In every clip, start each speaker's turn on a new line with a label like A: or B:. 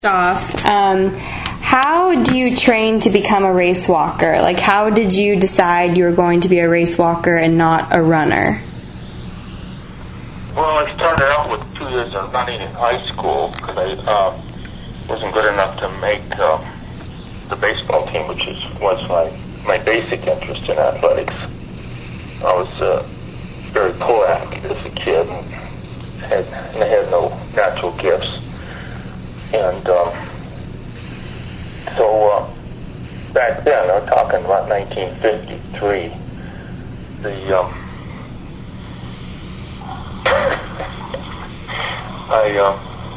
A: Off, how do you train to become a race walker? Like, how did you decide you were going to be a race walker and not a runner?
B: Well, I started out with 2 years of running in high school because I wasn't good enough to make the baseball team, which was my basic interest in athletics. I was very poor athlete as a kid and had no natural gifts. And so back then, I'm talking about 1953, I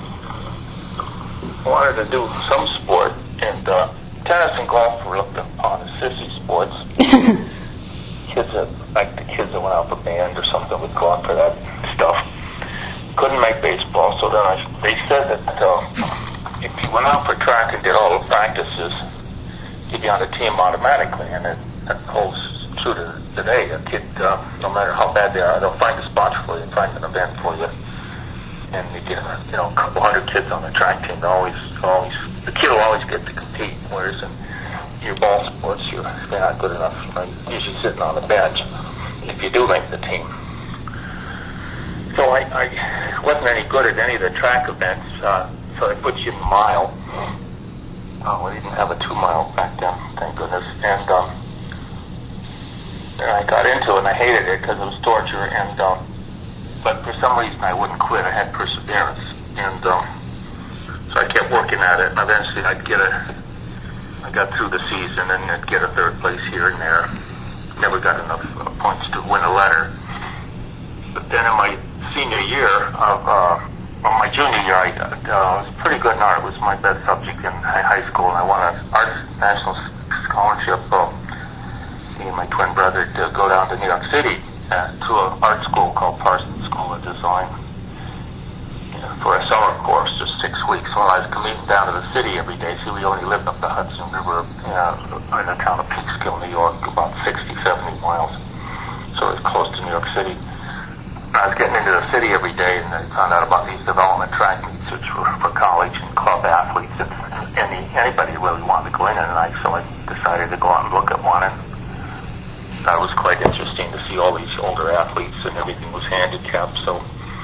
B: wanted to do some sport, and tennis and golf were looked upon as sissy sports. Kids that went out for band or something would go out for that stuff. Couldn't make baseball, so then they said that if you went out for track and did all the practices, you'd be on the team automatically, and that holds true to today. A kid, no matter how bad they are, they'll find a spot for you, find an event for you, and you get a couple hundred kids on the track team. The kid will always get to compete, whereas in your ball sports, you're not good enough. You're usually sitting on the bench if you do make the team. So I wasn't any good at any of the track events, so they put you in a mile. We didn't have a 2-mile back then, thank goodness. And I got into it, and I hated it because it was torture. And but for some reason, I wouldn't quit. I had perseverance, and so I kept working at it. And eventually, I got through the season, and I'd get a 3rd place here and there. Never got enough points to win a letter. But then in my senior year my junior year, I was pretty good in art. It was my best subject in high school, and I won an arts national scholarship. Me and my twin brother to go down to New York City to an art school called Parsons School of Design for a summer course, just 6 weeks. Well, I was commuting down to the city every day. See, we only lived up the Hudson River in the town of Peekskill, New York, about 60, 70 miles. So it was close to New York City. I was getting into the city every day, and I found out about these development track meets, which were for college and club athletes, and anybody really wanted to go in. And so I decided to go out and look at one, and that was quite interesting to see all these older athletes, and everything was handicapped. So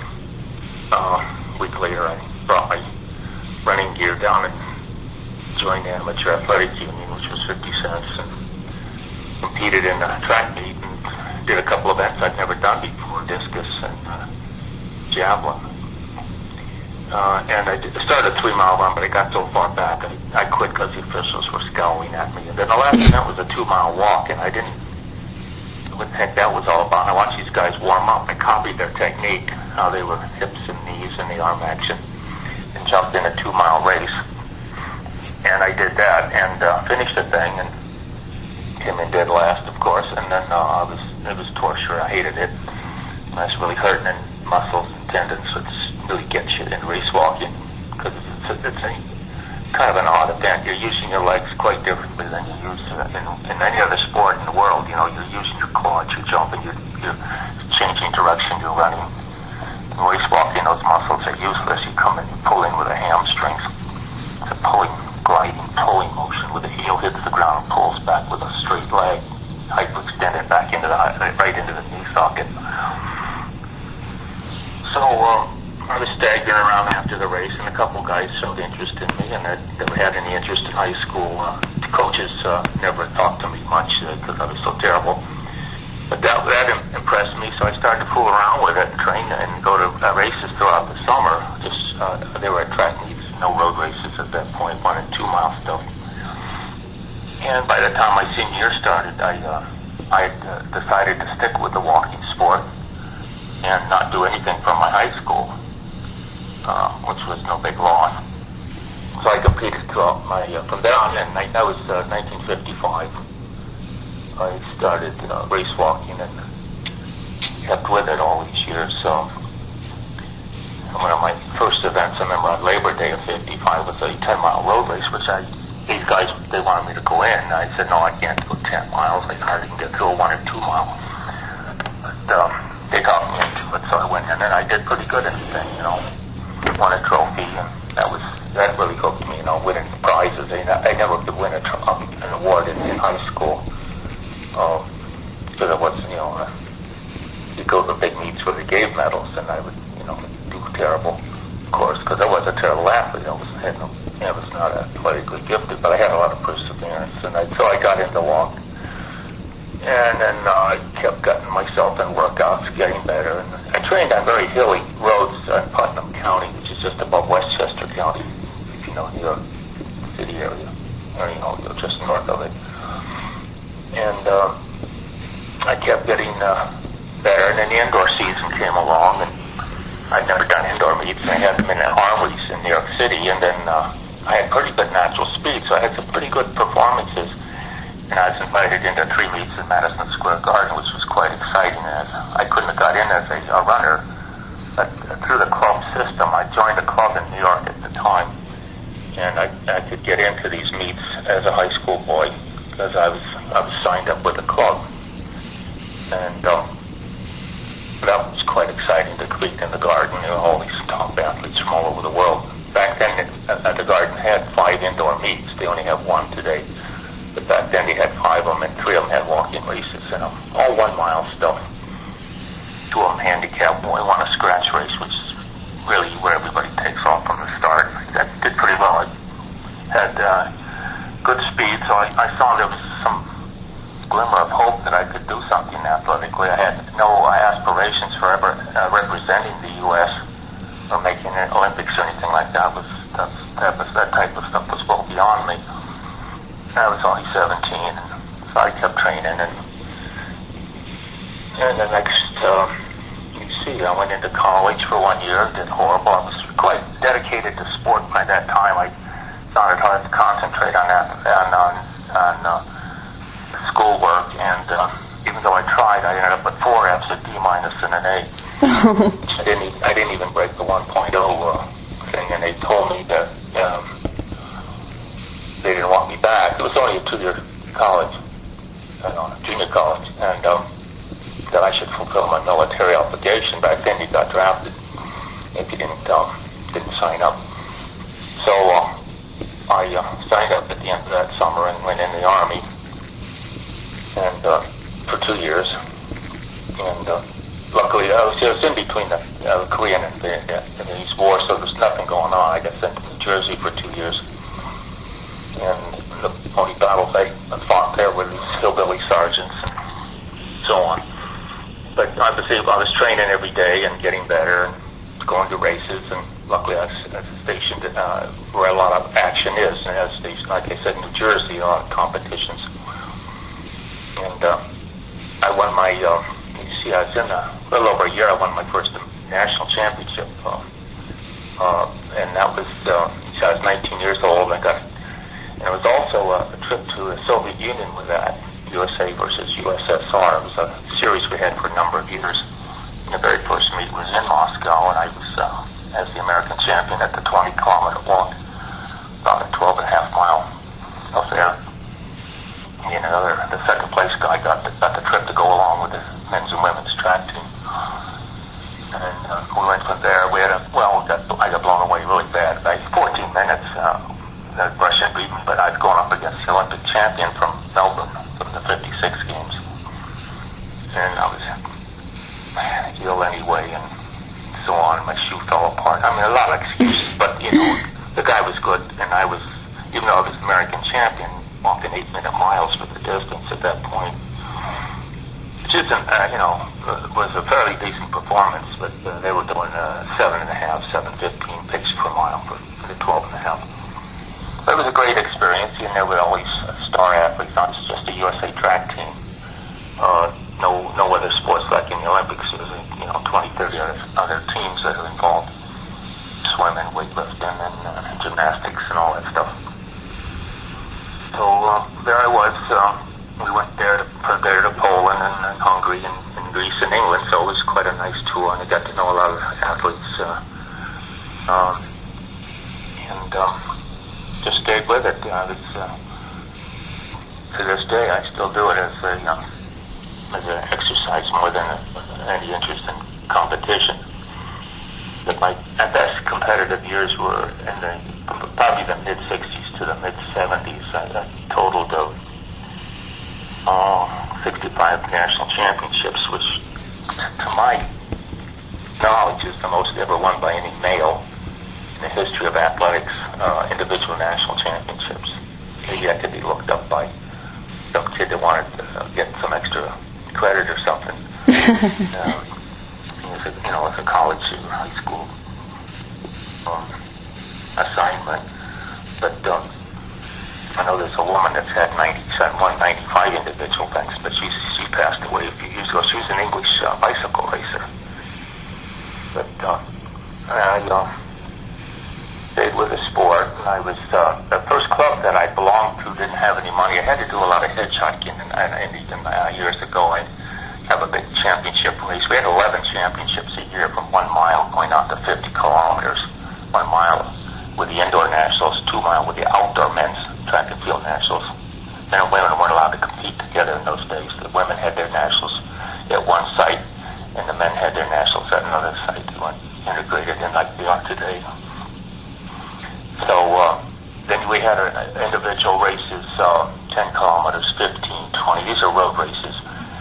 B: a week later, I brought my running gear down and joined the Amateur Athletic Union, which was 50 cents, and competed in a track meet, and did a couple events I'd never done before, discus and javelin. And I started a 3-mile run, but I got so far back, I quit because the officials were scowling at me. And then the last event was a 2-mile walk, and I didn't know what the heck that was all about. And I watched these guys warm up. I copied their technique, how they were hips and knees and the arm action, and jumped in a 2-mile race. And I did that, and finished the thing, and came in dead last, of course. And then it was torture. I hated it. I was really hurting in muscles and tendons, so it really gets you in race walking, because it's a kind of an odd event. You're using your legs quite differently than you use in any other sport in the world. You're using your quads, you're jumping, you're changing direction, you're running. In race walking, those muscles are useless. You come in, you pull in with the hamstrings. It's a gliding, pulling motion where the heel hits the ground and pulls back with a straight leg, hyperextended back right into the knee socket. So I was staggering around after the race, and a couple guys showed interest in me, and they never had any interest in high school. Coaches never talked to me much because I was so terrible. But that impressed me, so I started to fool around with it, train, and go to races throughout the summer. They were at track meets, no road races at that point, 1 and 2 mile stuff. And by the time my senior year started, I decided to stick with the walking sport and not do anything from my high school, which was no big loss. So I competed throughout from there on, and that was 1955. I started race walking and kept with it all these years. So one of my first events, I remember on Labor Day of 55, was a 10-mile road race, which these guys, they wanted me to go in. I said, no, I can't go 10 miles. I hardly can get through a 1 or 2 mile. But they got me into it, so I went in, and I did pretty good at the thing, won a trophy, and that really hooked me. winning prizes. I never could win an award in high school. Because I was, you go to big meets where they gave medals, and I would, do terrible, of course, because I was a terrible athlete. I was not athletically gifted, but I had a lot of perseverance, and so I got into walking. And then I kept getting myself in workouts, getting better. And I trained on very hilly roads in Putnam County, which is just above Westchester County, if you know New York City area, or just north of it. And I kept getting better, and then the indoor season came along, and I'd never done indoor meets, and I had them in the Armories in New York City, and then I had pretty good natural speed, so I had some pretty good performances. And I was invited into 3 meets in Madison Square Garden, which was quite exciting. I couldn't have got in as a runner, but through the club system, I joined a club in New York at the time, and I could get into these meets as a high school boy because I was signed up with a club, and that was quite exciting to compete in the Garden. All these top athletes from all over the world. Back then, the Garden had 5 indoor meets. They only have 1 today. But back then they had 5 of them, and 3 of them had walking races, and all 1 mile stuff. 2 of them handicapped. Only won a scratch race, which is really where everybody takes off from the start. That did pretty well. I had good speed, so I saw there was some glimmer of hope that I could do something athletically. I had no aspirations for ever representing the U.S. or making an Olympics or anything like that. That type of stuff was well beyond me. I was only 17, and so I kept training, and the next, I went into college for 1 year, did horrible. I was quite dedicated to sport by that time. I found it hard to concentrate on that, on schoolwork, and even though I tried, I ended up with 4 F's, a D minus, and an A. I didn't even break the 1.0 thing, and they told me that they didn't want me back. It was only a 2-year college, junior college, and that I should fulfill my military obligation. Back then, you got drafted if you didn't sign up. So I signed up at the end of that summer and went in the Army, and for 2 years. And luckily, I was in between the Korean and the East War, so there was nothing going on. I got sent to New Jersey for 2 years. And the only battles I fought there were these hillbilly sergeants and so on. But I was training every day and getting better and going to races, and luckily I was stationed where a lot of action is. And I was stationed, like I said, in New Jersey, a lot of competitions. And I won my, I was in a little over a year, I won my first national championship. And that was, I was 19 years old, and and it was also a trip to the Soviet Union with that, USA versus USSR. It was a series we had for a number of years. And the very first meet was in Moscow, and I was, as the American champion at the 20-kilometer walk, about a 12.5-mile affair. And the second place guy got the trip to go along with the men's and women's track team. And we went from there. I got blown away really bad. By 14 minutes, Russia beat me, but I was going up against the Olympic champion from Melbourne from the 56 games. And I was ill anyway, and so on. My shoe fell apart. I mean, a lot of excuses, but, the guy was good, and I was, even though I was American champion, walking 8-minute miles for the distance at that point. Which isn't, was a fairly decent performance, but they were doing 7.5, 7:15 pace per mile for the 12.5. It was a great experience. There were always star athletes, not just the USA track team. No other sports like in the Olympics. There was 20, 30 other teams that are involved. Swimming, weightlifting, and gymnastics and all that stuff. So there I was. We went there to Poland and Hungary and Greece and England. So it was quite a nice tour, and I got to know a lot of athletes. And just stayed with it. To this day, I still do it as an exercise more than any interest in competition. that my best competitive years were in probably the mid-60s to the mid-70s. I totaled 65 national championships, which, to my knowledge, is the most ever won by any male in the history of athletics, individual national championships. Maybe I could be looked up by some kid that wanted to get some extra credit or something. It's a college or high school assignment. But I know there's a woman that's had 95 individual things, but she passed away a few years ago. She was an English bicycle racer. But I stayed with the sport, and I was the first club that I belonged to didn't have any money. I had to do a lot of hitchhiking, and years ago I have a big championship race. We had 11 championships a year from 1 mile going out to 50 kilometers. 1 mile with the indoor nationals, 2 mile with the outdoor men's track and field nationals. Men and women weren't allowed to compete together in those days. The women had their nationals at one site, and the men had their nationals at another site. They weren't integrated in like they are today. So then we had individual races, 10 kilometers, 15, 20. These are road races.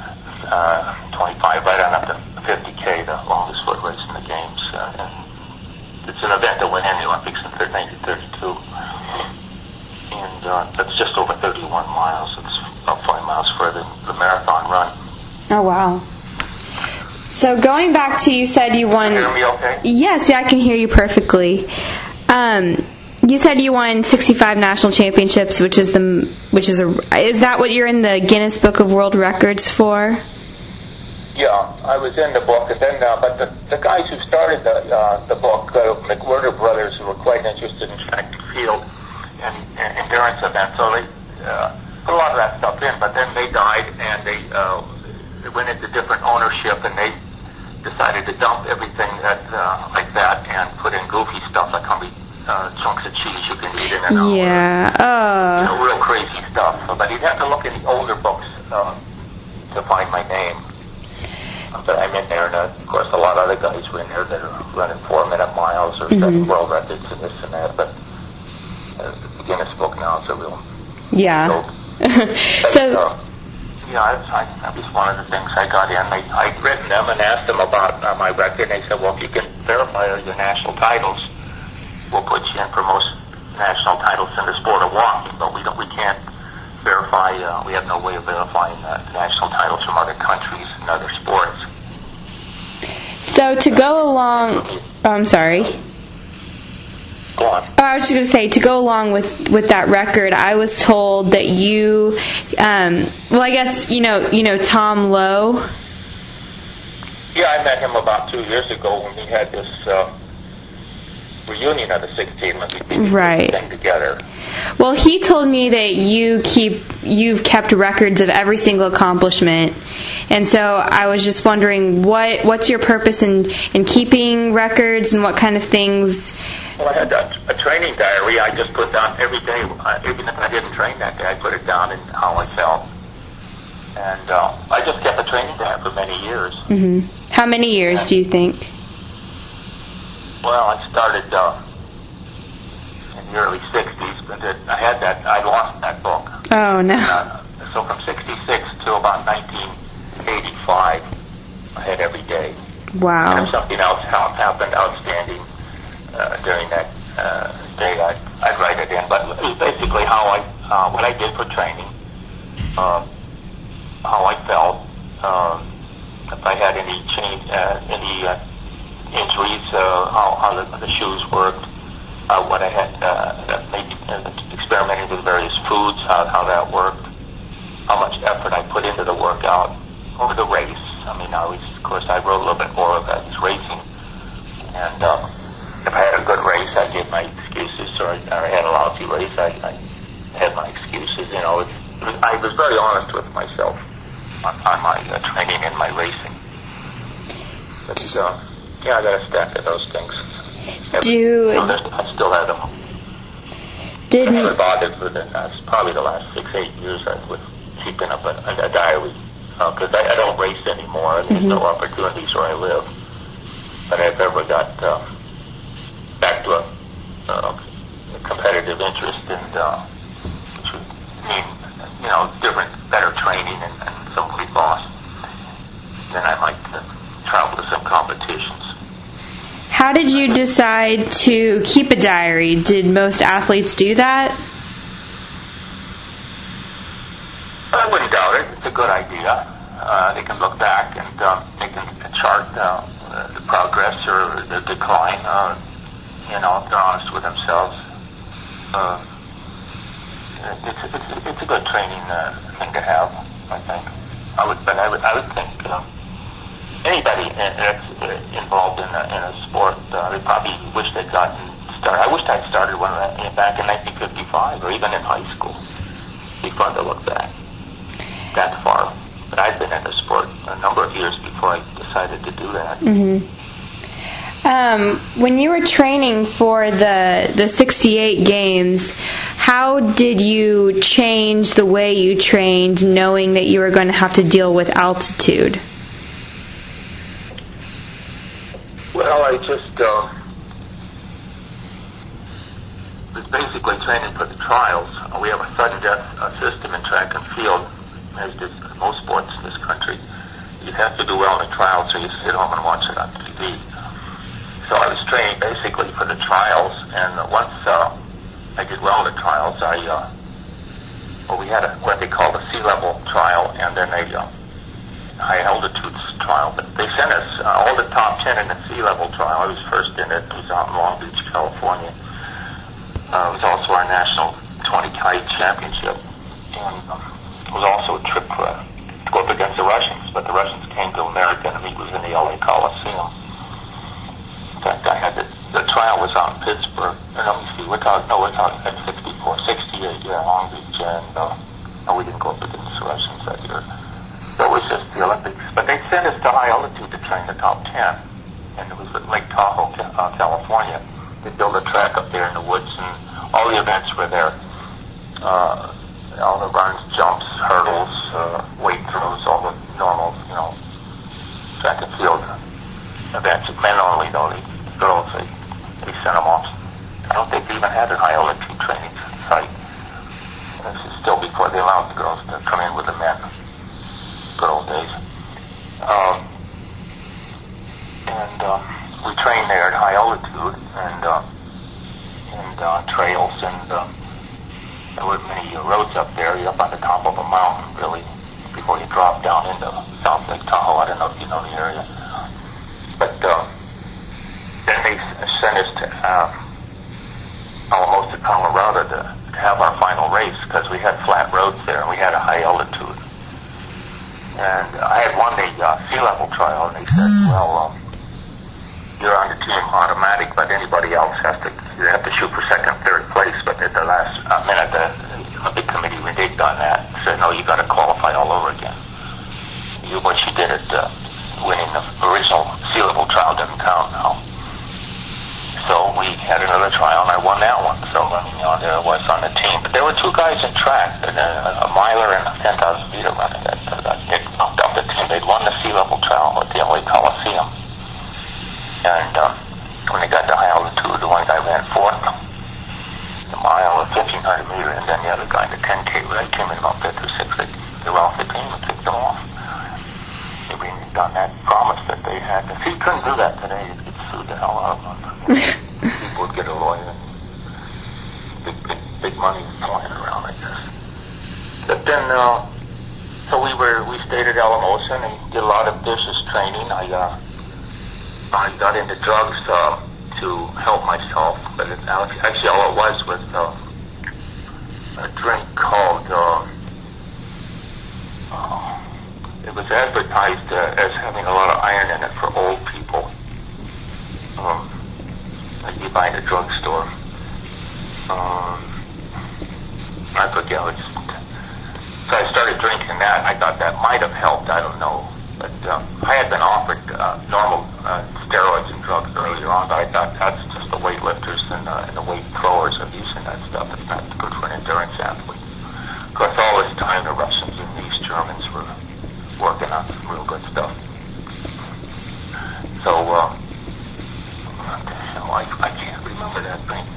B: 25, right on up to 50K, the longest foot race in the games. And it's an event that went in the Olympics in 1932. And that's just over 31 miles. It's about 5 miles further than the marathon run.
A: Oh, wow. So going back to, you said you won...
B: Can you hear me okay?
A: Yes, yeah, I can hear you perfectly. You said you won 65 national championships, is that what you're in the Guinness Book of World Records for?
B: Yeah, I was in the book, and then but the guys who started the book, McWhirter brothers, who were quite interested in track and field and endurance events, so they put a lot of that stuff in. But then they died, and they went into different ownership, and they decided to dump everything like that and put in goofy stuff like how many chunks of cheese you can eat in an hour.
A: Yeah.
B: Real crazy stuff. But you'd have to look in the older books to find my name. But I'm in there, and of course a lot of other guys were in there that are running 4-minute miles or setting world records and this and that. But the Guinness Book now is a real joke.
A: So.
B: That was one of the things I got in. I'd written them and asked them about my record, and they said, well, if you can verify your national titles, we'll put you in for most national titles in the sport of walking, but we can't verify, we have no way of verifying national titles from other countries and other sports.
A: So to go along, I'm sorry.
B: Go on.
A: I was just going to say, to go along with that record, I was told that you, I guess, you know Tom Lowe?
B: Yeah, I met him about 2 years ago when we had this reunion of the 16 when we did
A: right.
B: Thing together.
A: Well, he told me that you've kept records of every single accomplishment, and so I was just wondering what's your purpose in keeping records, and what kind of things.
B: Well, I had a training diary. I just put down every day, even if I didn't train that day, I put it down and how I felt, and I just kept a training diary for many years.
A: Mm-hmm. How many years do you think?
B: Well, I started in the early 60s, but I lost that book.
A: Oh, no.
B: So from 66 to about 1985, I had every day.
A: Wow.
B: And if something else happened outstanding during that day, I'd write it in. But it was basically what I did for training, how I felt, if I had any injuries, how the shoes worked, what I had, maybe experimenting with various foods, how that worked, how much effort I put into the workout or the race. I mean, of course, I wrote a little bit more about this racing, and if I had a good race, I gave my excuses, or I had a lousy race, I had my excuses. I was very honest with myself on my training and my racing. But yeah, I got a stack of those things. I still have them. I haven't bothered with it. Probably the last 6-8 years I was keeping up a diary because I don't race anymore, and there's no opportunities where I live. but I've ever got back to a competitive interest, and which would mean, different, better training and some weight loss. Then I might travel to some competitions.
A: How did you decide to keep a diary? Did most athletes do that?
B: I wouldn't doubt it. It's a good idea. They can look back and they can chart the progress or the decline. If they're honest with themselves. It's a good training thing to have, I think. I would think anybody that's involved in a sport, they probably wish they'd gotten started. I wish I'd started back in 1955 or even in high school. It'd be fun to look back that far. But I'd been in the sport a number of years before I decided to do that.
A: Mm-hmm. When you were training for the 68 games, how did you change the way you trained, knowing that you were going to have to deal with altitude?
B: Well, I just was basically training for the trials. We have a sudden death system in track and field, as did most sports in this country. You have to do well in the trials, so you sit home and watch it on TV. So I was training basically for the trials, and once I did well in the trials, we had what they called a sea level trial, and then a high altitude trial. But they sent us all the top 10 in the sea level trial. I was first in it. It was out in Long Beach, California. It was also our national 20 kite championship, and it was also a trip to go up against the Russians. But the Russians came to America, and it was in the LA Coliseum. In fact, the trial was out in Pittsburgh. And let me see, we're talking at 68, Long Beach, and we didn't go up against the Russians that year. So it was just the Olympics. But they sent us to high altitude to train the top 10, and it was at Lake Tahoe, California. They built a track up there in the woods, and all the events were there. All the runs, jumps, hurdles, weight throws, all the normal, track and field events. Men only, though. The girls, they sent them off. I don't think they even had a high altitude training site. This is still before they allowed the girls to come in with the men. Good old days. We trained there at high altitude and trails, and there were many roads up there. You're up on the top of a mountain, really, before you drop down into South Lake Tahoe. I don't know if you know the area. But then they sent us to almost to Colorado to have our final race, because we had flat roads there and we had a high altitude. And I had won the sea level trial, and they said, well, you're on the team automatic, but anybody else you have to shoot for second, third place. But at the last minute, the Olympic Committee reneged on that and said, no, you got to qualify all over again. What you did at winning the original sea level trial doesn't count now. So we had another trial, and I won that one. So there I was on the team. But there were two guys in track, a miler and a 10,000 meter runner that got knocked off the team. They'd won the sea level trial at the LA Coliseum. And when they got to high altitude, the one guy ran fourth, the mile, 1,500 meter, and then the other guy, the 10K, came in about fifth or sixth. They were off the team and kicked them off. They reneged on that promise that they had. If you couldn't do that today, you'd get sued the hell out of them. People would get a lawyer. Big money flying around, I guess. But then, so we stayed at Alamosa and did a lot of vicious training. I got into drugs to help myself, but actually all it was a drink called, it was advertised as having a lot of iron in it for old people. Like you buy in a drugstore. I forget. So I started drinking that. I thought that might have helped. I don't know. But I had been offered normal steroids and drugs earlier on, but I thought that's just the weightlifters and the weight throwers are using that stuff. It's not good for an endurance athlete. Of course, all this time the Russians and the East Germans were working on some real good stuff. So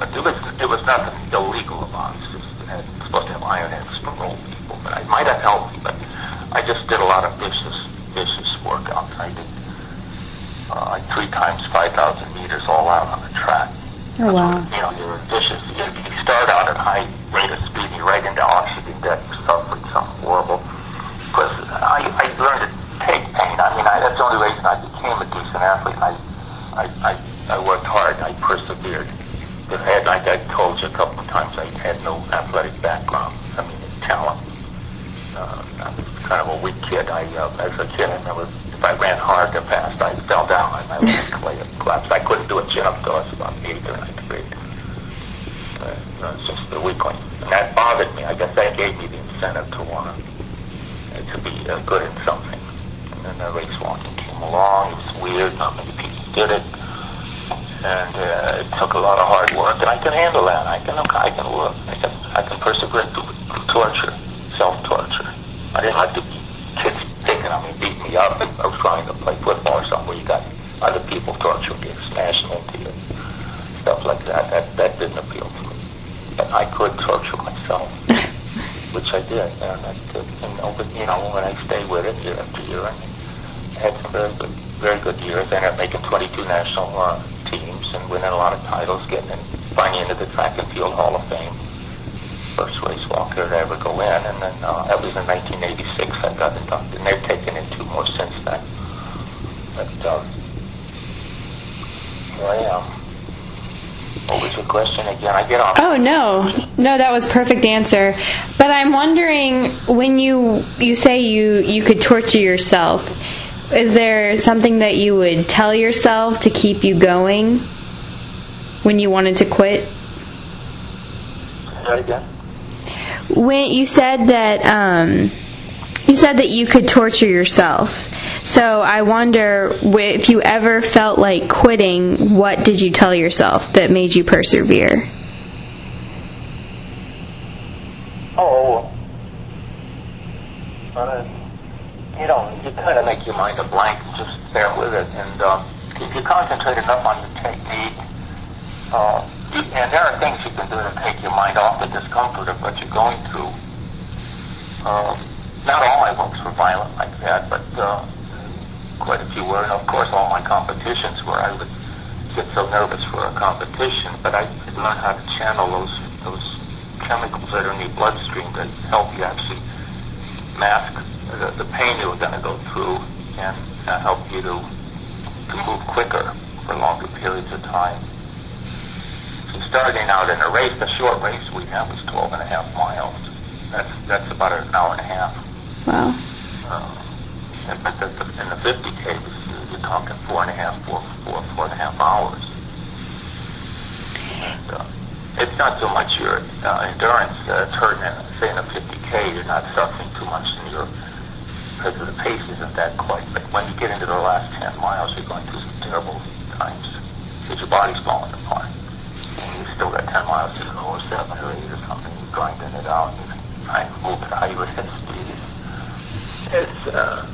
B: But it was nothing illegal about it. It's supposed to have iron heads for old people, but it might have helped me. But I just did a lot of vicious workouts. I did 3 times 5,000 meters all out on the track.
A: Oh, wow.
B: You're vicious. You start out at high rate of speed, and you're right into oxygen debt. You're suffering something horrible. Because I learned to take pain. I mean, that's the only reason I became a decent athlete. I worked hard. I persevered. Like I told you a couple of times, I had no athletic background. I mean, talent. I was kind of a weak kid. As a kid, I remember if I ran hard or fast, I fell down and my legs collapsed. I couldn't do a jump till I was about 8th or 9th grade. It's just the weak one. And that bothered me. I guess that gave me the incentive to want to be good at something. And then the race walking came along. It was weird. Not many people did it. And it took a lot of hard work, and I can handle that. I can work. I can persevere through torture, self-torture. I didn't like the kids picking on me, beating me up. I was trying to play football or something where you got other people torturing you, smashing into you, stuff like that. That didn't appeal to me. But I could torture myself, which I did. But when I stayed with it year after year, I had some very good years. I ended up making 22 national teams and winning a lot of titles, finally into the Track and Field Hall of Fame. First race walker to ever go in, and then that was in 1986 I got inducted, and they've taken in 2 more since then. But here I am. What was your question again? I get off.
A: Oh, no, that was a perfect answer. But I'm wondering, when you say you could torture yourself, is there something that you would tell yourself to keep you going when you wanted to quit?
B: Say that again?
A: When you said that you could torture yourself. So I wonder, if you ever felt like quitting, what did you tell yourself that made you persevere?
B: You kind of make your mind a blank and just bear with it. And if you concentrate enough on your technique, and there are things you can do to take your mind off the discomfort of what you're going through. Not all my books were violent like that, but quite a few were. And of course, all my competitions were. I would get so nervous for a competition, but I could learn how to channel those chemicals that are in your bloodstream that help you actually mask the pain you were going to go through and help you to move quicker for longer periods of time. So starting out in a race, the short race we have was 12.5 miles. That's about an hour and a half.
A: Wow.
B: But in the 50K, you're talking 4.5 hours. And, it's not so much your endurance that's hurting. Say in a 50K, you're not suffering too much because the pace isn't that quite. But when you get into the last 10 miles, you're going through some terrible times because your body's falling apart. And you still got 10 miles to go, or 7 or 8 or something. You're grinding it out. You're trying to move at high rate of speed. It's,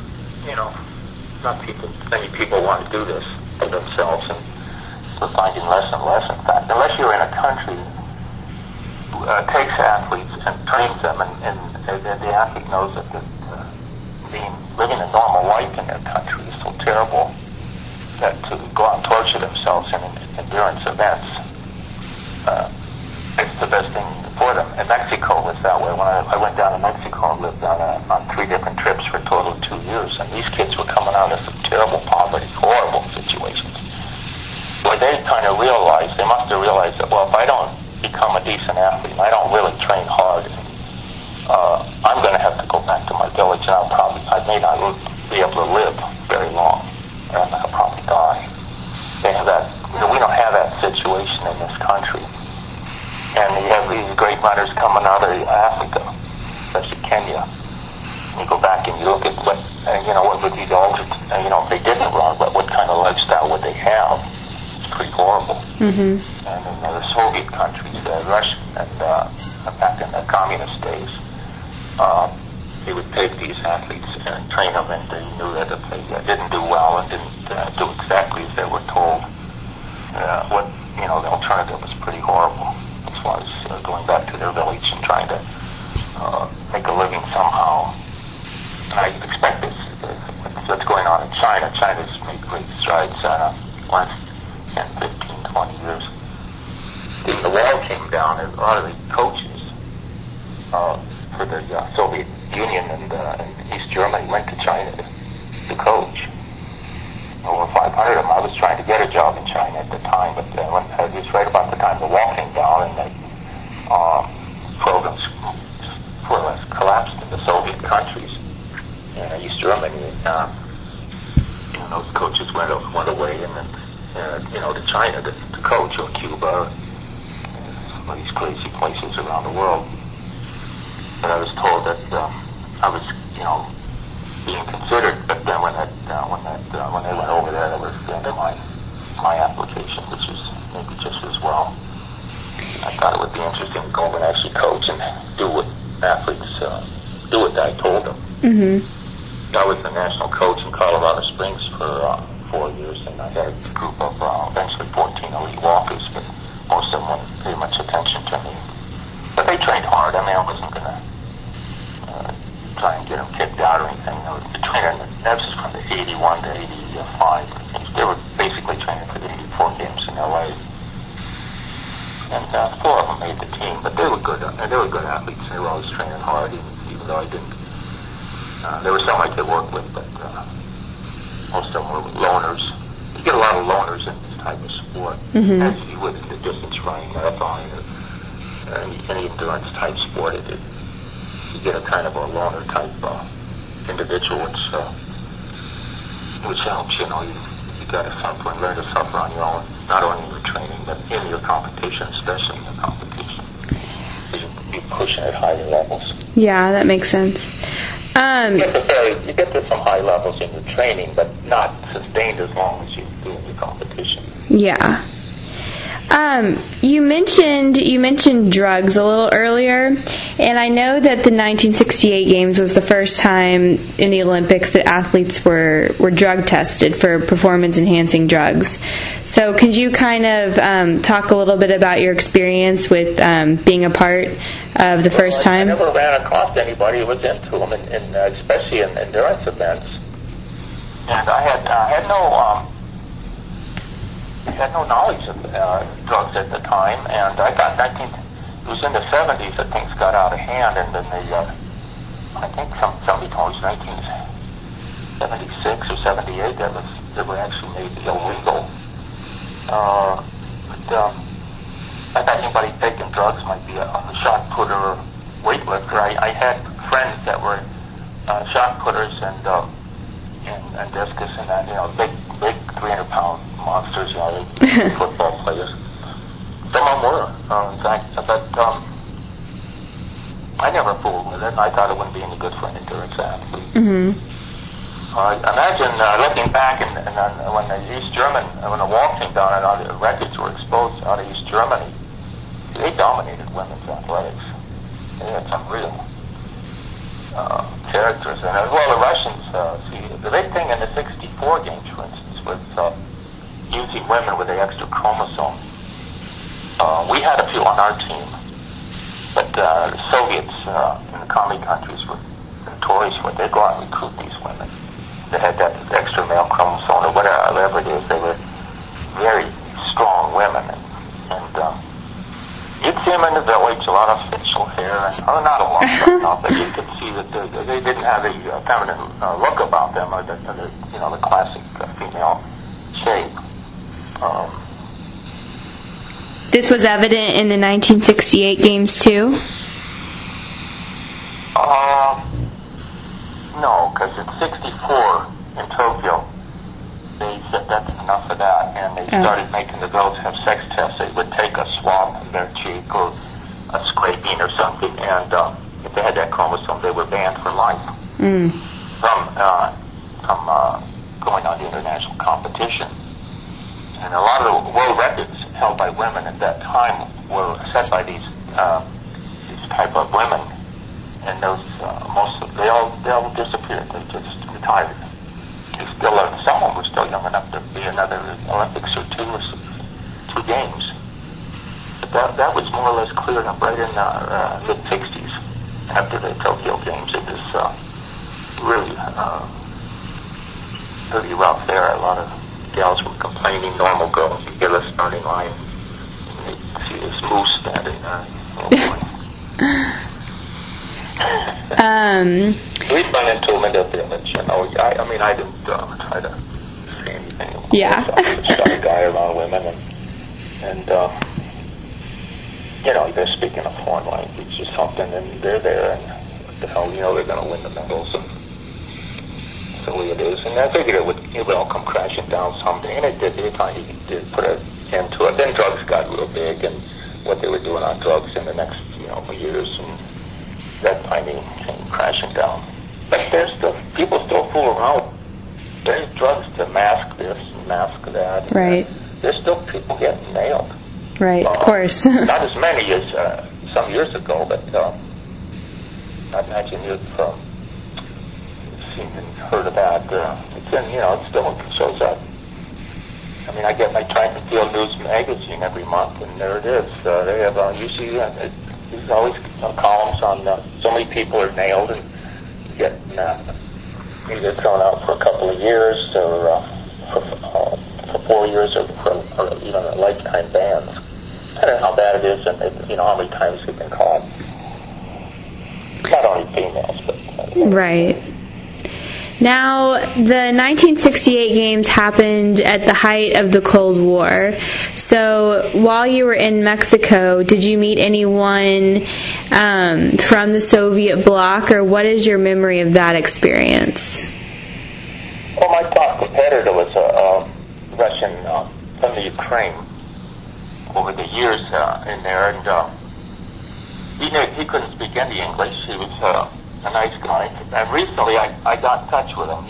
B: not many people want to do this for themselves, and we're finding less and less. In fact, unless you're in a country who takes athletes and trains them, and the athlete knows that living a normal life in their country is so terrible that to go out and torture themselves in endurance events, it's the best thing for them. And Mexico was that way. When I went down to Mexico and lived on 3 different trips for a total of 2 years, and these kids were coming out of some terrible poverty, horrible situations, where they kind of realized, they must have realized that, well, if I don't become a decent athlete, and I don't really train hard, I'm going to have to go back to my village, and I may not be able to live very long, and I'll probably die. They have that, we don't have that situation in this country. And you have these great runners coming out of Africa, especially Kenya. You go back and you look at what would these alters, if they didn't run, what kind of lifestyle would they have? It's pretty horrible. Mm-hmm. And in the Soviet countries, Russia, and back in the communist days, they would take these athletes and train them, and they knew that if they didn't do well and didn't do exactly as they were told, the alternative was pretty horrible as far as going back to their village and trying to make a living somehow. And I expect what's going on in China. China's made great strides in the last 10, 15, 20 years. When the wall came down, a lot of the coaches for the Soviet Union and East Germany went to China to coach. Over 500 of them. I was trying to get a job in China at the time, but it was right about the time the wall came down and the programs more or less collapsed in the Soviet countries. East Germany, those coaches went away and then, to China to coach, or Cuba, some of these crazy places around the world. But I was told that I was, being considered. But then when they went over there, that was the end of my application, which is maybe just as well. I thought it would be interesting to go over and actually coach and do what athletes do what I told them.
A: Mm-hmm.
B: I was the national coach in Colorado Springs for 4 years, and I had a group of eventually 14 elite walkers, but most of them wouldn't pay much attention to me. But they trained hard. I mean, I wasn't going to try and get them kicked out or anything. The training, that was from the 81 to 85. They were basically training for the 84 games in LA. And 4 of them made the team, but they were good. They were good athletes. They were always training hard, even though I didn't. There were some I could work with, but most of them were loners. You get a lot of loners in this type of sport, as you would in the distance running, marathon, or any endurance type sport. You get a kind of a loner type individual, which helps. You got to suffer and learn to suffer on your own, not only in your training, but in your competition, especially in your competition. You push at higher levels.
A: Yeah, that makes sense.
B: You get to some high levels in your training, but not sustained as long as you do in your competition.
A: Yeah. You mentioned drugs a little earlier, and I know that the 1968 Games was the first time in the Olympics that athletes were drug tested for performance-enhancing drugs. So could you kind of talk a little bit about your experience with being a part of the first time?
B: I never ran across anybody who was into them, especially in endurance events. And I had no knowledge of drugs at the time, and I got it was in the 70s that things got out of hand, and then I think somebody told me it was 1976 or 78 that were actually made illegal. I thought anybody taking drugs might be a shot putter or weightlifter. I had friends that were shot putters and discus and that, big 300-pound monsters, football players. Some of them were, in fact, but I never fooled with it, and I thought it wouldn't be any good for an endurance athlete.
A: Mm-hmm.
B: Imagine looking back and when the wall came down and all the records were exposed out of East Germany, they dominated women's athletics. They had some real characters. And as well, the Russians, the big thing in the 64 games, for instance, was using women with the extra chromosome. We had a few on our team, but the Soviets in the commie countries were notorious for it. They'd go out and recruit these women. They had that extra male chromosome or whatever it is. They were very strong women, and you'd see them in the village, a lot of facial hair, and not a lot, but you could see that they didn't have a feminine look about them, or the classic female shape.
A: This was evident in the 1968 Games too?
B: No, because in 64 in Tokyo, they said that's enough of that, and they started making the girls have sex tests. They would take a swab from their cheek or a scraping or something, and if they had that chromosome, they were banned for life from going on to international competition. And a lot of the world records held by women at that time were set by these type of women, and those they all disappeared. They just retired. Some of them were still young enough to be another Olympics or two games. that was more or less cleared up right in the mid-'60s after the Tokyo Games. It was really pretty rough there. A lot of gals were complaining, normal girls. You get a starting line, and you see this moose standing there. We've run into him in the village, you know. I mean, I didn't try to say anything.
A: Yeah.
B: Shot a guy around women, and you know, they're speaking a foreign language or something, and they're there, and what the hell, you know, they're going to win the medals, and silly it is. And I figured it would all come crashing down someday, and it did. They finally did put an end to it. Then drugs got real big, and what they were doing on drugs in the next, you know, years, and that finally came crashing down. But there's still, people still fool around. There's drugs to mask this and mask that.
A: Right.
B: There's still people getting nailed.
A: Right, of course.
B: Not as many as some years ago, but I imagine you've seen and heard of that. It's in, you know, it still shows up. I mean, I get my Track and Field News magazine every month, and there it is. They have usually there's always columns on so many people are nailed and get either thrown out for a couple of years or for 4 years or even a lifetime bans. I don't know how bad it is, and you know how many times they've been caught. Not only females, but
A: right. Now, the 1968 games happened at the height of the Cold War. So, while you were in Mexico, did you meet anyone from the Soviet bloc, or what is your memory of that experience?
B: Well, my top competitor was a Russian from the Ukraine over the years in there, and he couldn't speak any English. He was a nice guy. And recently, I got in touch with him.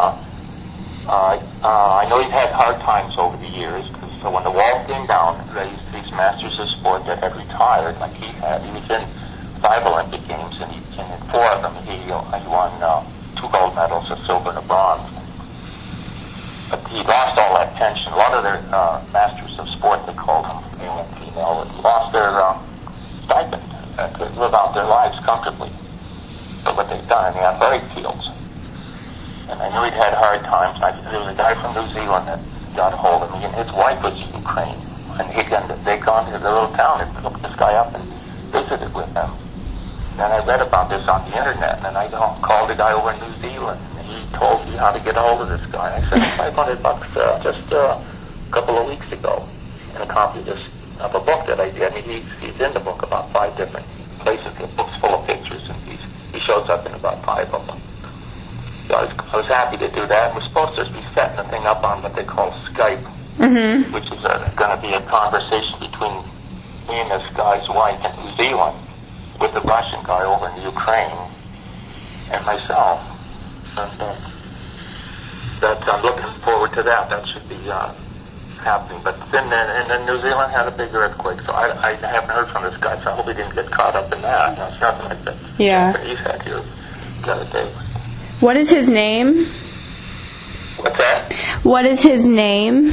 B: I know he's had hard times over the years, because when the wall came down, these masters of sport that had retired, like he had, he was in 5 Olympic Games, and in 4 of them, he won 2 gold medals, a silver and a bronze. But he lost all that pension. A lot of their masters of sport, they called them, male and female, lost their stipend to live out their lives comfortably. For what they've done in the athletic fields. And I knew he'd had hard times. There was a guy from New Zealand that got a hold of me, and his wife was in Ukraine. And they'd gone to the little town and looked this guy up and visited with them. And I read about this on the internet, and I called a guy over in New Zealand, and he told me how to get a hold of this guy. I said, $500 just a couple of weeks ago, and a copy of a book that I did. I mean, he's in the book about 5 different places. The book's full of pictures, and he shows up in about 5 of them. So I was happy to do that. We're supposed to be setting the thing up on what they call Skype, which is going to be a conversation between me and this guy's wife in New Zealand with the Russian guy over in the Ukraine and myself. And I'm looking forward to that. That should be happening. But then New Zealand had a big earthquake, so I haven't heard from this guy, so I hope he didn't get caught up in that. No, it's nothing like that.
A: Yeah.
B: He's had here the other day.
A: What is his name?
B: What's that?
A: What is his name?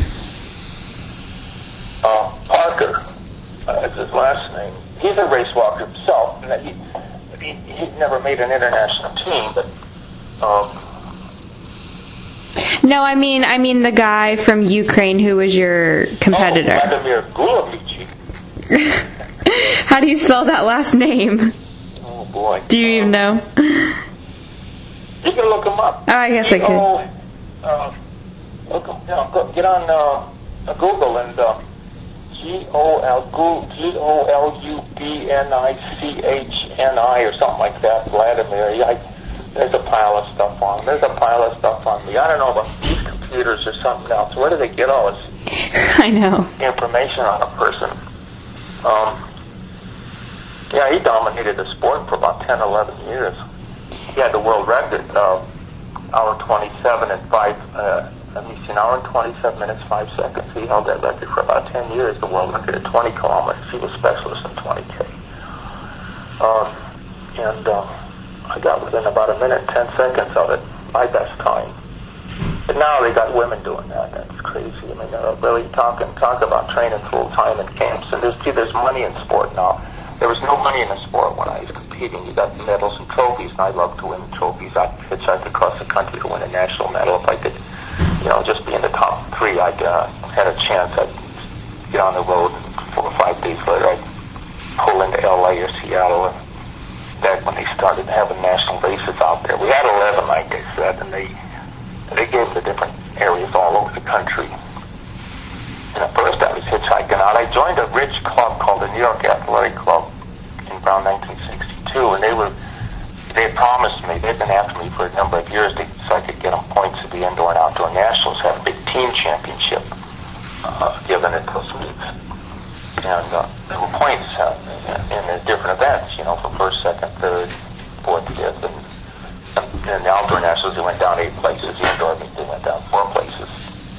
B: Parker. That's his last name. He's a race walker himself. He never made an international team, but
A: no, I mean the guy from Ukraine who was your competitor.
B: Vladimir Gulubici.
A: How do you spell that last name?
B: Oh boy.
A: Do you even know?
B: You can look him up.
A: Oh, I guess I could.
B: Get on Google and Golubnichny or something like that. Vladimir. There's a pile of stuff on him. There's a pile of stuff on me. I don't know about these computers or something else. Where do they get all this
A: I know.
B: information on a person? Yeah, he dominated the sport for about 10, 11 years. He had the world record of hour 27 and 5, an hour and 27 minutes, 5 seconds. He held that record for about 10 years, the world record at 20 kilometers. He was specialist in 20K. I got within about a minute and 10 seconds of it, my best time. But now they got women doing that. That's crazy. I mean, they're really talk about training full time in camps. And there's money in sport now. There was no money in the sport when I was competing. You got medals and trophies, and I love to win trophies. I'd hitchhike across the country to win a national medal. If I could, just be in the top 3, I'd had a chance. I'd get on the road, and 4 or 5 days later, I'd pull into L.A. or Seattle. And back when they started having national races out there, we had 11, like I said, and they gave the different areas all over the country. And at first I was hitchhiking out. I joined a rich club called the New York Athletic Club in around 1962, and they had promised me, they'd been after me for a number of years so I could get them points at the indoor and outdoor nationals, had a big team championship given at those meets. And there were points in the different events, for first, second, third, fourth, fifth, and in the outdoor nationals, they went down 8 places. The indoor meet, they went down 4 places.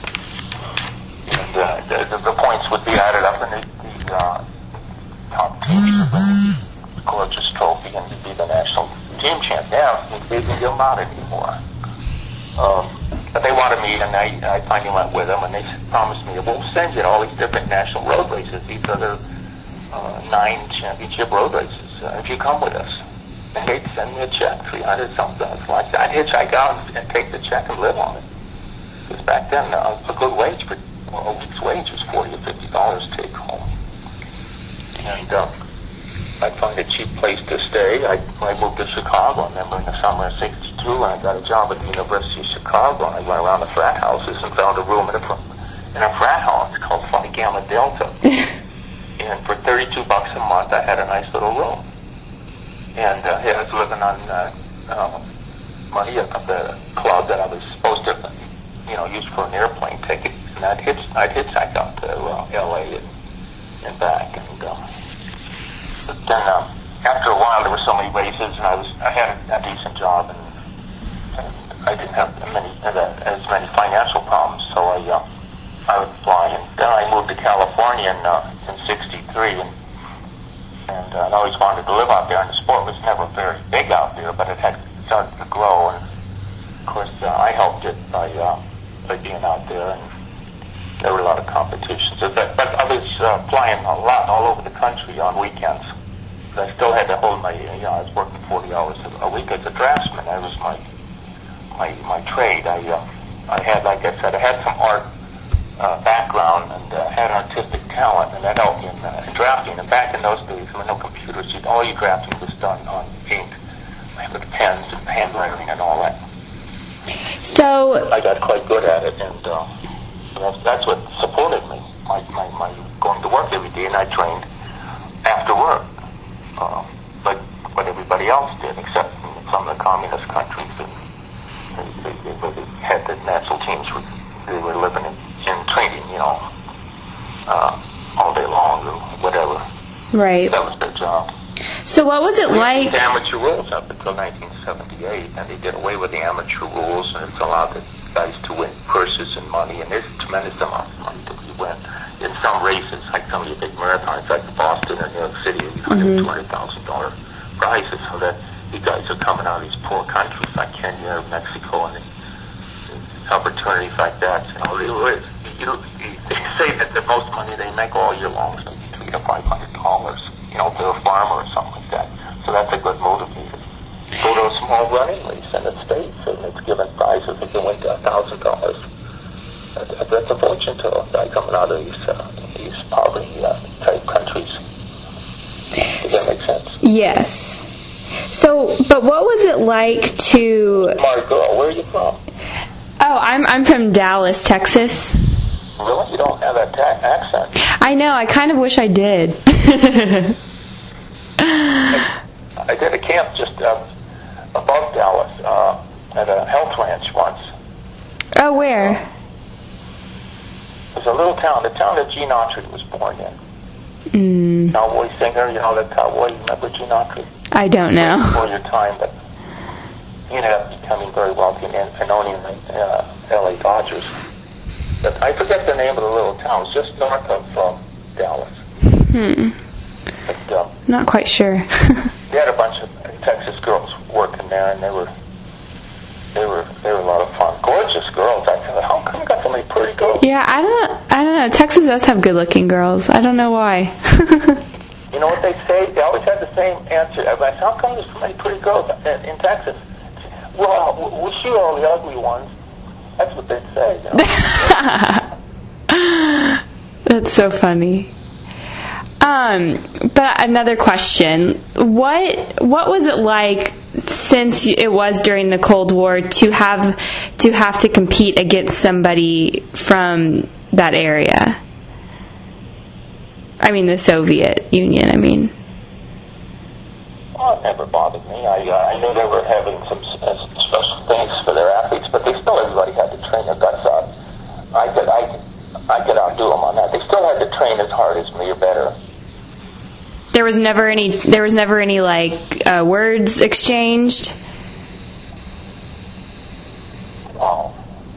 B: And the points would be added up, and the top team would win a gorgeous trophy and be the national team champ. Now, they didn't give them out anymore. But they wanted me, and I finally went with them, and they promised me, we'll send you to all these different national road races. These are the 9 championship road races, if you come with us. And they'd send me a check, $300-something. Like that. I'd hitchhike out and take the check and live on it. Because back then, a good wage for a week's wage was $40 or $50 take home. And I'd find a cheap place to stay. I moved to Chicago, I remember, in the summer of '62, and I got a job at the University of Chicago, and I went around the frat houses and found a room in a frat house called Phi Gamma Delta. And for $32 a month, I had a nice little room. And I was living on money of the club that I was supposed to, use for an airplane ticket. And I'd hitchhike out to L.A. and back. And but then after a while, there were so many races, and I had a decent job, and I didn't have as many financial problems, so I would fly. And then I moved to California in '63, and I always wanted to live out there, and the sport was never very big out there, but it had started to grow, and of course I helped it by being out there, and there were a lot of competitions. But I was flying a lot all over the country on weekends. I still had to hold my, I was working 40 hours a week as a draftsman. That was my trade. I had, like I said, I had some art background and had artistic talent, and that helped me in drafting. And back in those days, there were no computers. All your drafting was done on ink with pens and handwriting and all that.
A: So
B: I got quite good at it, and that's what supported me. My going to work every day, and I trained after work, like what everybody else did, except in some of the communist countries. They had the national teams. They were living in training, all day long or whatever.
A: Right.
B: That was their job.
A: So what was it like?
B: The amateur rules up until 1978, and they did away with the amateur rules, and it's allowed the guys to win purses and money, and there's a tremendous amount of money that you win. In some races, like some of your big marathons, like Boston or New York City, $200,000 prizes, so that you guys are coming out of these poor countries like Kenya or Mexico, and opportunities like that. They say that the most money they make all year long is $300 to $500. To a farmer or something like that. So that's a good motivator. Go to a small running race in the States, and it's given prizes that can win to $1,000. That's a fortune to a guy coming out of these poverty type countries. Does that make sense?
A: Yes. So, but what was it like to...
B: Smart girl, where are you from?
A: Oh, I'm from Dallas, Texas.
B: Really? You don't have that accent.
A: I know. I kind of wish I did.
B: I did a camp just above Dallas at a health ranch once.
A: Oh, where?
B: It was a little town, the town that Gene Autry was born in. Cowboy singer, that cowboy. Remember Gene Autry?
A: I don't know.
B: Before your time, but he ended up becoming very wealthy and owning the L.A. Dodgers. But I forget the name of the little town. It's just north of Dallas. But,
A: not quite sure.
B: They had a bunch of Texas girls working there, and they were a lot of fun. Gorgeous girls. I
A: Yeah, Texas does have good-looking girls. I don't know why.
B: You know what they say? They always have the same answer. Everybody says, how come there's so many pretty girls in Texas? Well, we shoot all the ugly ones. That's what they say. You know?
A: That's so funny. But another question: What was it like, since it was during the Cold War, to have to compete against somebody from that area? I mean, the Soviet Union. I mean.
B: Well, it never bothered me. I knew they were having some special things for their athletes, but everybody had to train their guts out. I could outdo them on that. They still had to train as hard as me or better.
A: There was never any like words exchanged.
B: Oh.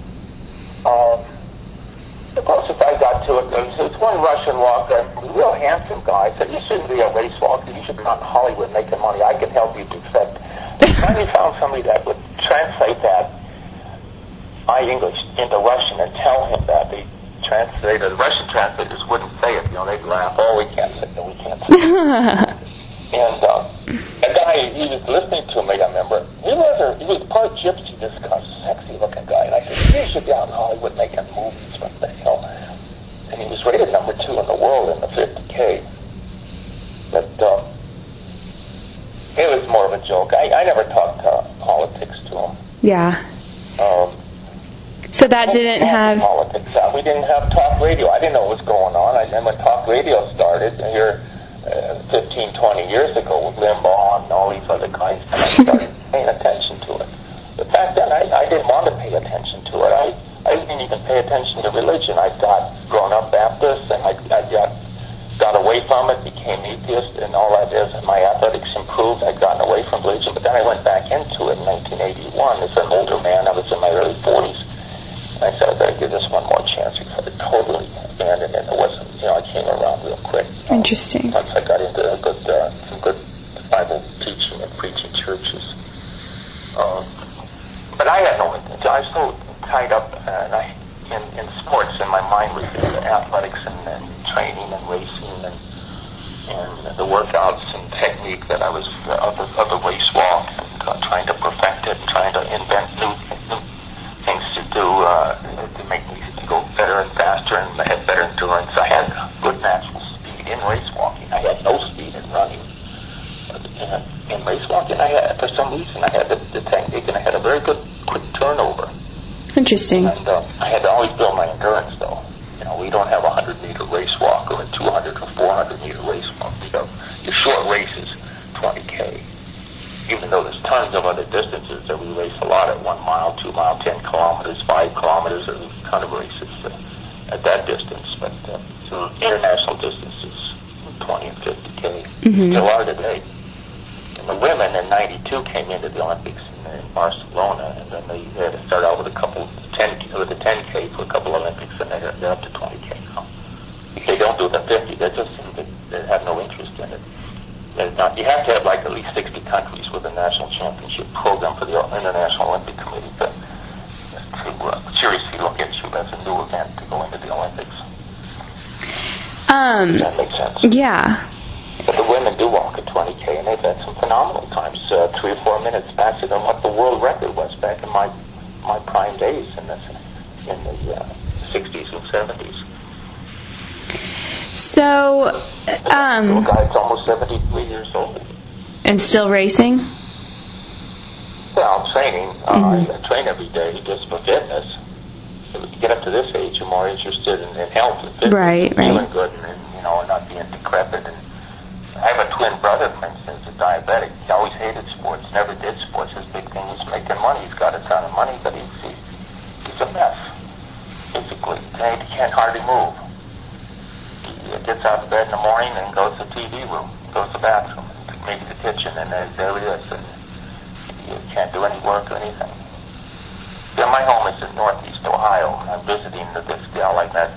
B: The closest I got to it, there was one Russian walker, a real handsome guy, said, you shouldn't be a race walker, you should be out in Hollywood making money, I can help you perfect. Finally found somebody that would translate that English into Russian and tell him that. The Russian translators wouldn't say it, they'd laugh, oh, we can't say it, we can't say it. And a guy, he was listening to me, I remember. He was part gypsy, this guy, sexy looking guy. And I said, you should be out in Hollywood making movies. What the hell? And he was rated number 2 in the world in the 50K. But it was more of a joke. I never talked politics to him.
A: Yeah. So that didn't have
B: politics. We didn't have talk radio. I didn't know what was going on. I remember talk radio started here 15, 20 years ago with Limbaugh and all these other guys. And I started paying attention to it. But back then, I didn't want to pay attention to it. I didn't even pay attention to religion. I got grown up Baptist, and I got away from it, became atheist, and all that is. And my athletics improved. I'd gotten away from religion, but then I went back into it in 1981. As an older man, I was in my early 40s. And I said, I better give this one more chance because I totally abandoned it. It wasn't, I came around real quick.
A: Interesting.
B: Once I got into some good Bible teaching and preaching churches. But I had no intention. I was so tied up in sports, and my mind was in athletics and training and racing and the workouts and technique that I was of the race walk and trying to perfect it, trying to invent new things to do to make me go better and faster and have better endurance. I had good natural speed in race walking. I had no speed in running. In race walking, for some reason, I had the technique, and I had a very good quick turnover.
A: Interesting.
B: And I had to always build my endurance, though. We don't have a 100-meter race walk or a 200 or 400-meter race walk. We have your short races, 20K. Even though there's tons of other distances that we race a lot at 1 mile, 2 mile, 10 kilometers, 5 kilometers, there's a ton of races at that distance. But international distances, 20 and 50K, still are today. And the women in '92 came into the Olympics in Barcelona, and then they had to start out with a 10K for a couple Olympics, and they're up to 20K now. They don't do the 50. They have no interest in it. You have to have like at least 60 countries with a national championship program for the International Olympic Committee to seriously look at you as a new event to go into the Olympics. Does that make sense?
A: Yeah.
B: But the women do walk at 20K, and they've had some phenomenal times, 3 or 4 minutes faster than what the world record was back in my prime days in the 60s and 70s.
A: So,
B: a guy's almost 73 years old.
A: And still racing?
B: Well, I'm training. I train every day just for fitness. If you get up to this age, you're more interested in health and fitness.
A: Right.
B: Feeling good and not being decrepit. And I have a twin brother, for instance, a diabetic. He always hated sports, never did sports. His big thing was making money. He's got a ton of money, but he's a mess, physically. He can't hardly move. He gets out of bed in the morning and goes to the TV room, goes to the bathroom, maybe the kitchen, and there he is. And he can't do any work or anything. Yeah, my home is in Northeast Ohio. I'm visiting this gal I met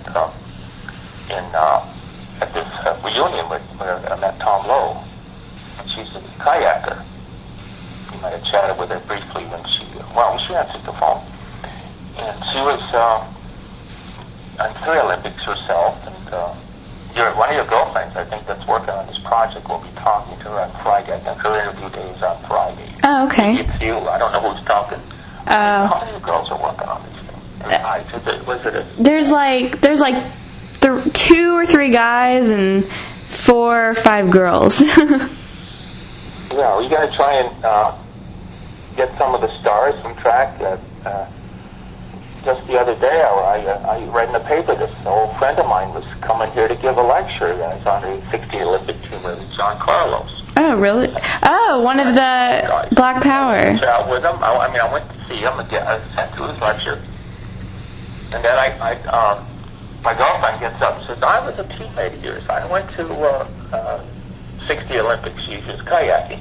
B: at this reunion where I met Tom Lowe. She's a kayaker. You might have chatted with her briefly when she answered the phone. And she was three Olympics herself, and one of your girlfriends, I think, that's working on this project, will be talking to her on Friday. I think her interview day is on Friday.
A: Oh, okay.
B: It's you. I don't know who's talking. How many girls are working on this thing?
A: There's like 2 or 3 guys and 4 or 5 girls.
B: Yeah, we got to try and get some of the stars from track. Just the other day, I read in the paper this old friend of mine was coming here to give a lecture. It's on the 60 Olympic team with John Carlos.
A: Oh, really? Oh, one of the Black Power.
B: I with him. I went to see him and I sent to his lecture. And then my girlfriend gets up and says, I was a teammate of yours. I went to 60 Olympics. She was kayaking.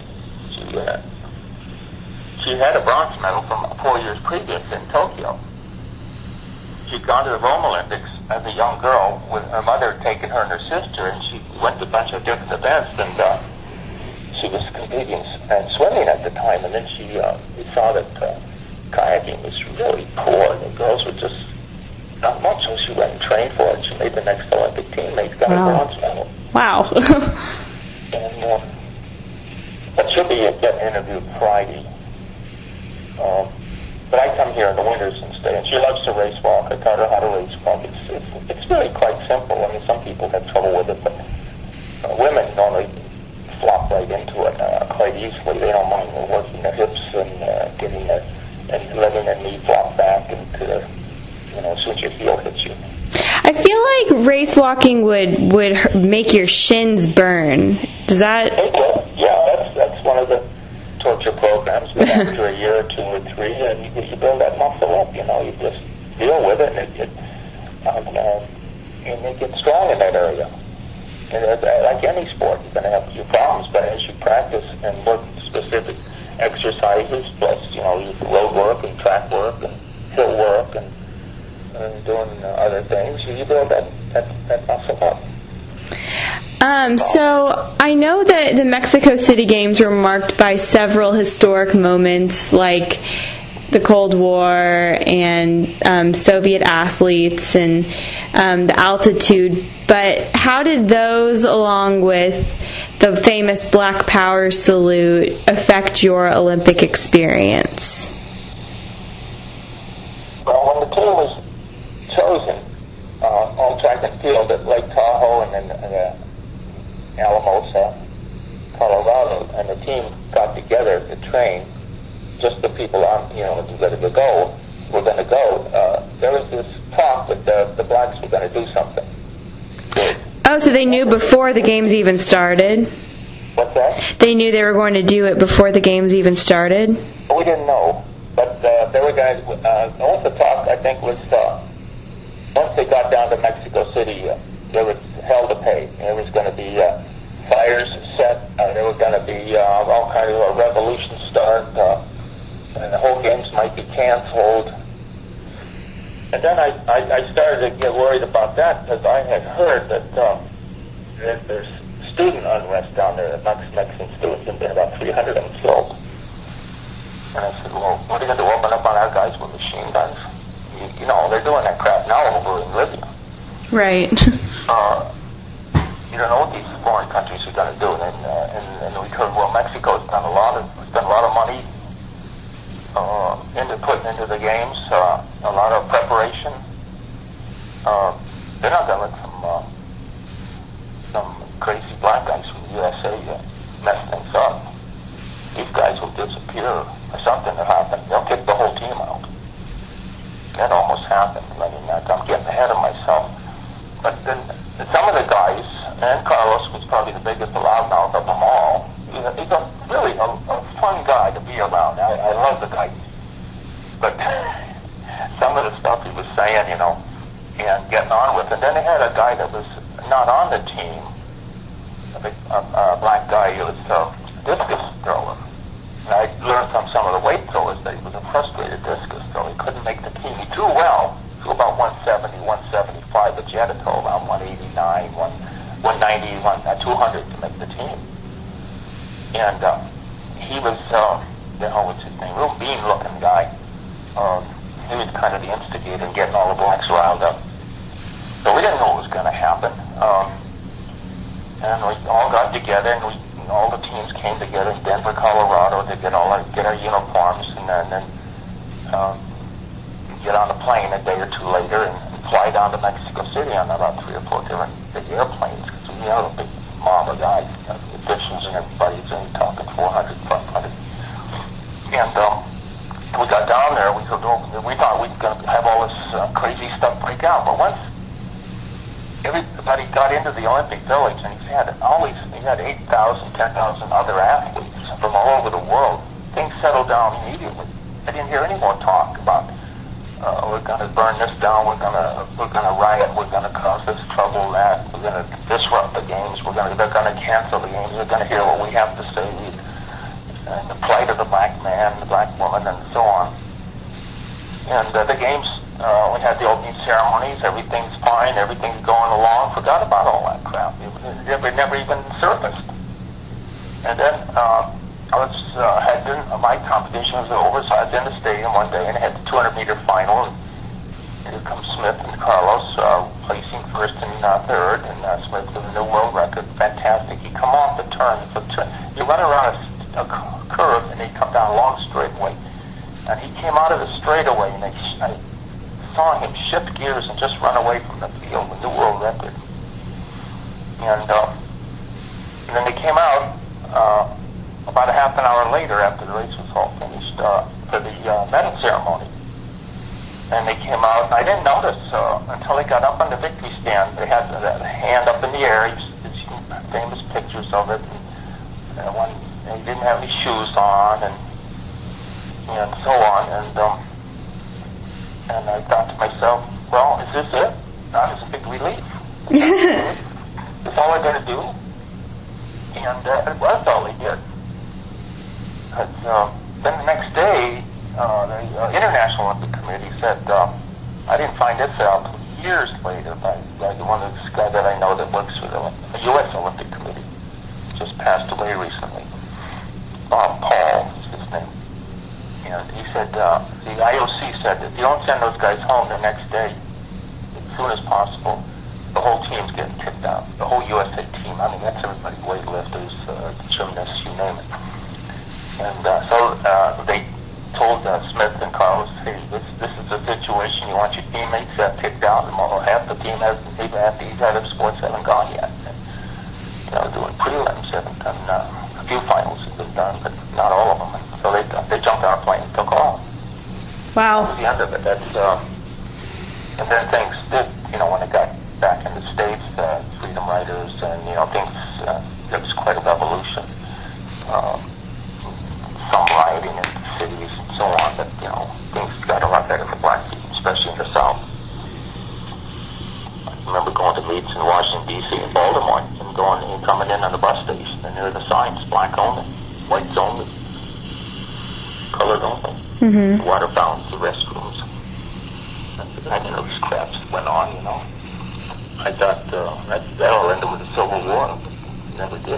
B: She had a bronze medal from 4 years previous in Tokyo. She'd gone to the Rome Olympics as a young girl with her mother taking her and her sister, and she went to a bunch of different events, and she was competing and swimming at the time, and then she saw that kayaking was really poor, and the girls were just not much, so she went and trained for it. She made the next Olympic team. They got a bronze medal.
A: Wow.
B: And but she'll be getting interviewed Friday. But I come here in the winters and stay, and she loves to race walk. I taught her how to race walk. It's really quite simple. I mean, some people have trouble with it, but women normally flop right into it quite easily. They don't mind working their hips and getting their and letting their knee flop back into the, as soon as your heel hits you.
A: I feel like race walking would make your shins burn. Does that?
B: Yeah, that's one of the torture programs. But after a year or 2 or 3, and you build that muscle up. You just deal with it, and it gets strong in that area. And like any sport, you're going to have your problems, but as you practice and work specific exercises, plus road work and track work and hill work and doing other things, you build that muscle up.
A: So I know that the Mexico City Games were marked by several historic moments, like the Cold War and Soviet athletes and the altitude. But how did those, along with the famous Black Power salute, affect your Olympic experience?
B: Well, when the team was chosen on track and field at Lake Tahoe and then Alamosa, Colorado, and the team got together to train, just the people ready to go, were going to go, there was this talk that the blacks were going to do something.
A: Oh, so they knew before the games even started?
B: What's that?
A: They knew they were going to do it before the games even started?
B: We didn't know, but there were guys, most of the talk, I think, was once they got down to Mexico City, there was hell to pay. There was going to be fires set. There were going to be all kinds of revolutions start, and the whole games might be canceled. And then I started to get worried about that because I had heard that there's student unrest down there. Mexican students, and there are about 300 of them killed. And I said, well, what are you going to do, open up on our guys with machine guns? They're doing that crap now over in Libya.
A: Right.
B: You don't know what these foreign countries are going to do. And we heard, well, Mexico's spent a lot of money into putting into the games, a lot of preparation. They're not going to let some crazy black guys from the USA mess things up. These guys will disappear or something will happen. They'll kick the whole team out. That almost happened. I mean, I'm getting ahead of myself. But then some of the guys, and Carlos was probably the biggest loudmouth of them all. He's really a fun guy to be around. I love the guy. But some of the stuff he was saying, and getting on with. And then they had a guy that was not on the team, a black guy who was a discus thrower. And I learned from some of the weight throwers that he was a frustrated discus thrower. He couldn't make the team. He threw well, threw about 170, 175, but you had to throw around 189, 190, 200 to make the team. And he was, what's his name? Real mean-looking guy. He was kind of the instigator in getting all the blacks riled up. So we didn't know what was going to happen. And we all got together, and all the teams came together in Denver, Colorado, to get our uniforms, and then get on a plane a day or two later and fly down to Mexico City on about 3 or 4 different big airplanes. Because we had a big mob of guys, officials and everybody, and talking 400, 500. And we got down there. We thought we were going to have all this crazy stuff break out. But once everybody got into the Olympic Village, and he had 8,000, 10,000 other athletes from all over the world, things settled down immediately. I didn't hear any more talk about we're going to burn this down, we're going to riot, we're going to cause this trouble, that we're going to disrupt the games, they're going to cancel the games, we're going to hear what we have to say, and the plight of the black man, the black woman, and so on. And the games, we had the opening ceremonies, everything's fine, everything's going along, forgot about all that crap. It never even surfaced. And then my competition was over, so I was in the stadium one day, and I had the 200-meter final, and here comes Smith and Carlos placing first and third, and Smith with a new world record. Fantastic. He come off the turn. You run around a curve, and he come down a long straightaway. And he came out of the straightaway, and I saw him shift gears and just run away from the field, a new world record. And then they came out about a half an hour later after the race was all finished for the medal ceremony. And they came out, and I didn't notice until they got up on the victory stand. They had the hand up in the air. You've seen famous pictures of it. And they didn't have any shoes on, and so on. And I thought to myself, well, is this it? That is a big relief. That's all they're going to do? And it was all they did. But then the next day, the International Olympic Committee said, I didn't find this out years later by one of the guys that I know that works for the U.S. Olympic Committee. Just passed away recently. Paul is his name. And he said, the IOC said, if you don't send those guys home the next day, as soon as possible, the whole team's getting kicked out. The whole USA team. I mean, that's everybody, weightlifters, gymnasts, you name it. And so they told Smith and Carlos, hey, this is the situation. You want your teammates kicked out, and half the team half these other sports haven't gone yet. And, doing prelims, haven't done a few finals have been done, but not all of them. And so they jumped on a plane and took off.
A: Wow.
B: That was the end of it. And then things did, when it got back in the States, freedom riders, and things. It was quite a revolution. Some rioting in cities and so on, but things got a lot better for black people, especially in the South. I remember going to meets in Washington D.C. and Baltimore, and coming in on the bus station, and there were the signs: black only, whites only, colored only. Mm-hmm. The water fountains, the restrooms. This crap went on. I thought that all ended with the Civil War, but it never did.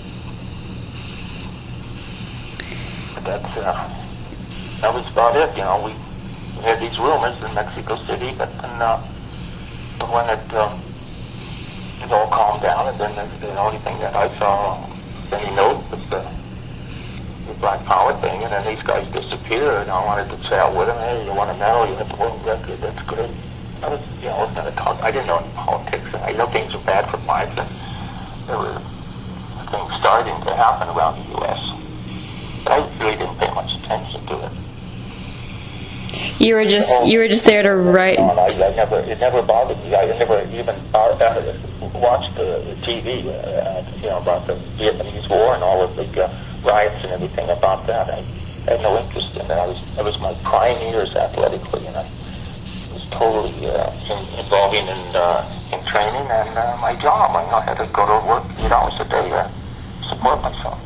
B: That was about it. We had these rumors in Mexico City, but then when it all calmed down, and then the only thing that I saw any note was the Black Power thing, and then these guys disappeared, and I wanted to chat with them. Hey, you want a medal? You have the world record. That's good. I was going to talk. I didn't know any politics. I know things were bad for blacks, and there were things starting to happen around the U.S. But I really didn't pay much attention to it.
A: You were just there to write.
B: It never bothered me. I never even watched the TV, about the Vietnamese War and all of the riots and everything about that. I had no interest in it. I was my prime years athletically, and I was totally involving in training and my job. I had to go to work 8 hours a day to support myself.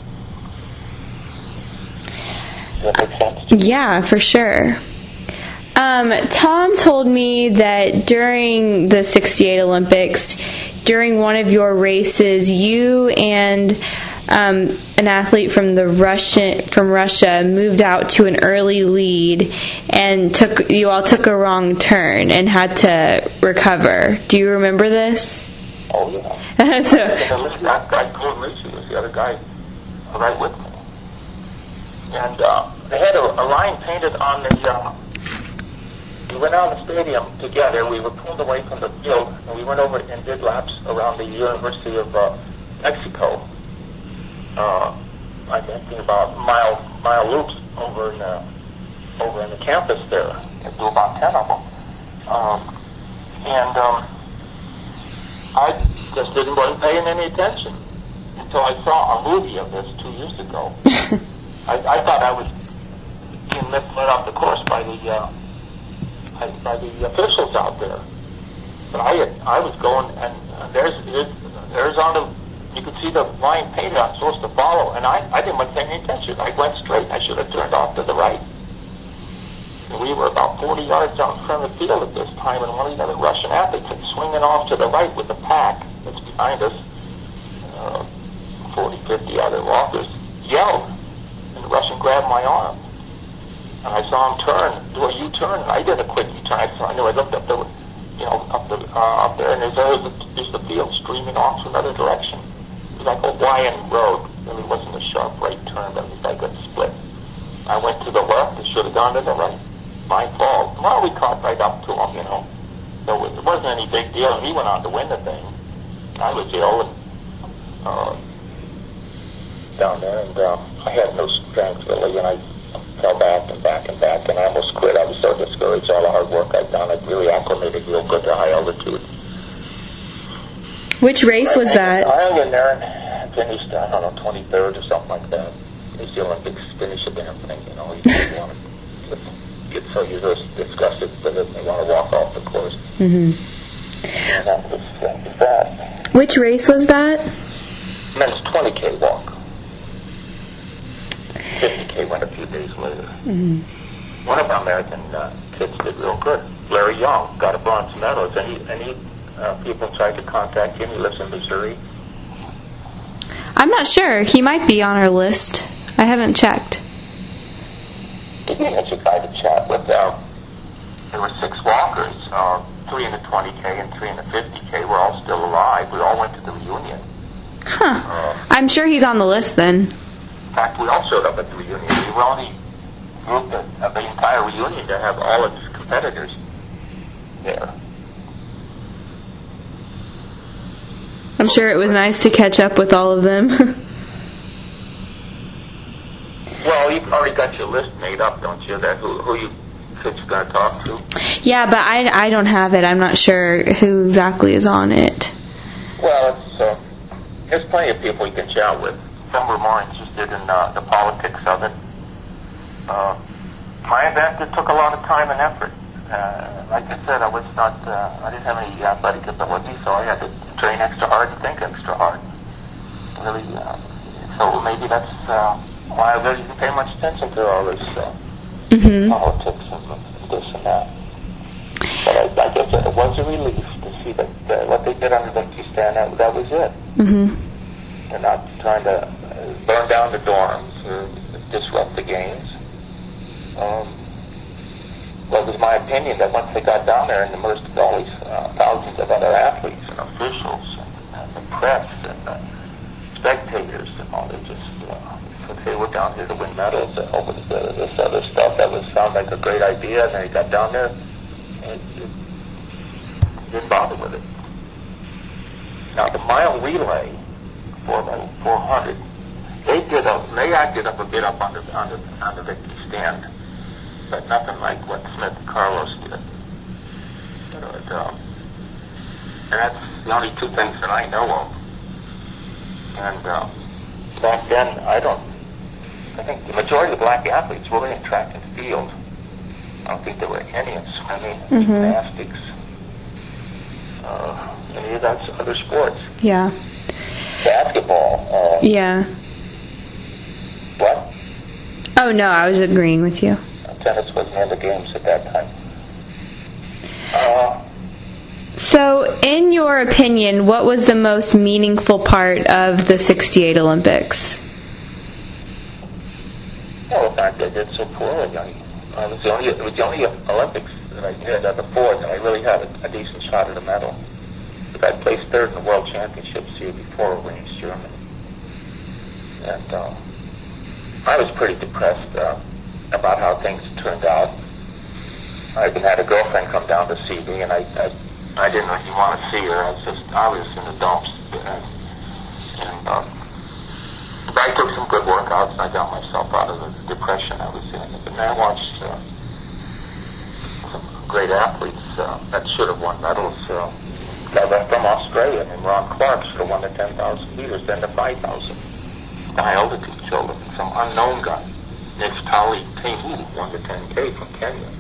B: Does that make sense?
A: Yeah, for sure. Tom told me that during the 68 Olympics, during one of your races, you and an athlete from Russia moved out to an early lead, and you all took a wrong turn and had to recover. Do you remember this?
B: Oh yeah. That guy, Gordon Ritchie, was the other guy right with me, and they had a line painted on the. We went out of the stadium together. We were pulled away from the field, and we went over and did laps around the University of Mexico. I think about mile loops over in the campus there. There were about 10 of them, I just wasn't paying any attention until I saw a movie of this 2 years ago. I thought I was being led off the course by the officials out there, but I was going, and there's on the. You could see the line painted I'm supposed to follow, and I didn't pay any attention. I went straight. I should have turned off to the right. And we were about 40 yards out in front of the field at this time, and one of the other Russian athletes had swinging off to the right with the pack that's behind us. 40, 50 other walkers yelled, and the Russian grabbed my arm. And I saw him do a U-turn, and I did a quick U-turn. I knew I looked up there, up there, and there's the field streaming off to another direction. It was like a winding road. It really wasn't a sharp right turn, but it was like a split. I went to the left. I should have gone to the right. My fault. Well, we caught right up to him, So it wasn't any big deal, and he went on to win the thing. I was ill and down there, and I had no strength really, and I fell back and back and back, and I almost quit. I was so discouraged. All the hard work I'd done, I'd really acclimated real good to high altitude.
A: Which race was that?
B: I hung in there and finished, 23rd or something like that. It's the Olympics, finish a damn thing, You want to get so disgusted that they want to walk off the course.
A: Mm-hmm.
B: And that was that.
A: Which race was that?
B: Men's 20K walk. 50K went a few days later.
A: Mm-hmm.
B: One of our American kids did real good. Larry Young got a bronze medal. Any people tried to contact him? He lives in Missouri.
A: I'm not sure. He might be on our list. I haven't checked.
B: He's a guy to chat with. There were 6 walkers, 3 in the 20K and 3 in the 50K. We're all still alive. We all went to the reunion.
A: Huh. I'm sure he's on the list then.
B: In fact, we all showed up at the reunion. We were only group of the entire reunion to have all of his competitors there.
A: I'm sure it was nice to catch up with all of them.
B: Well, you've already got your list made up, don't you? That who you kids going to talk to?
A: Yeah, but I don't have it. I'm not sure who exactly is on it.
B: Well, there's plenty of people you can chat with. Some were more interested in the politics of it. My event, it took a lot of time and effort. Like I said, I didn't have any athletic ability, so I had to train extra hard and think extra hard. Really, so maybe that's why I really didn't pay much attention to all this politics and this and that. But I guess it was a relief to see that what they did on the Victory Stand, that was it. Mm-hmm. They're not trying to burn down the dorms or disrupt the games. Well, it was my opinion that once they got down there and immersed all these thousands of other athletes and officials and the press and spectators and all, they were down here to win medals over this other stuff that sounded like a great idea, and then they got down there and didn't bother with it. Now, the mile relay, 4x400, they acted up a bit up on the Victory Stand, but nothing like what Smith and Carlos did. And that's the only 2 things that I know of. And back then, I think the majority of the black athletes were in track and field. I don't think there were any in swimming, gymnastics, any of those other sports.
A: Yeah.
B: Basketball.
A: Yeah.
B: What?
A: Oh, no, I was agreeing with you.
B: Tennis wasn't in the games at that time.
A: So, in your opinion, what was the most meaningful part of the '68 Olympics?
B: Well, the fact that I did so poorly. It was the only Olympics that I did at the fourth, and I really had a decent shot at a medal. But I placed third in the World Championships the year before over in East Germany. And I was pretty depressed about how things turned out. I even had a girlfriend come down to see me, and I didn't really want to see her. I was in the dumps. But I took some good workouts, and I got myself out of the depression I was in. And then I watched some great athletes that should have won medals. Guy from Australia, named Ron Clark, should have won the 10,000 meters, then the 5,000. The high altitude shoulder. Some unknown guy, Neftali Temu, won the 10K from Kenya.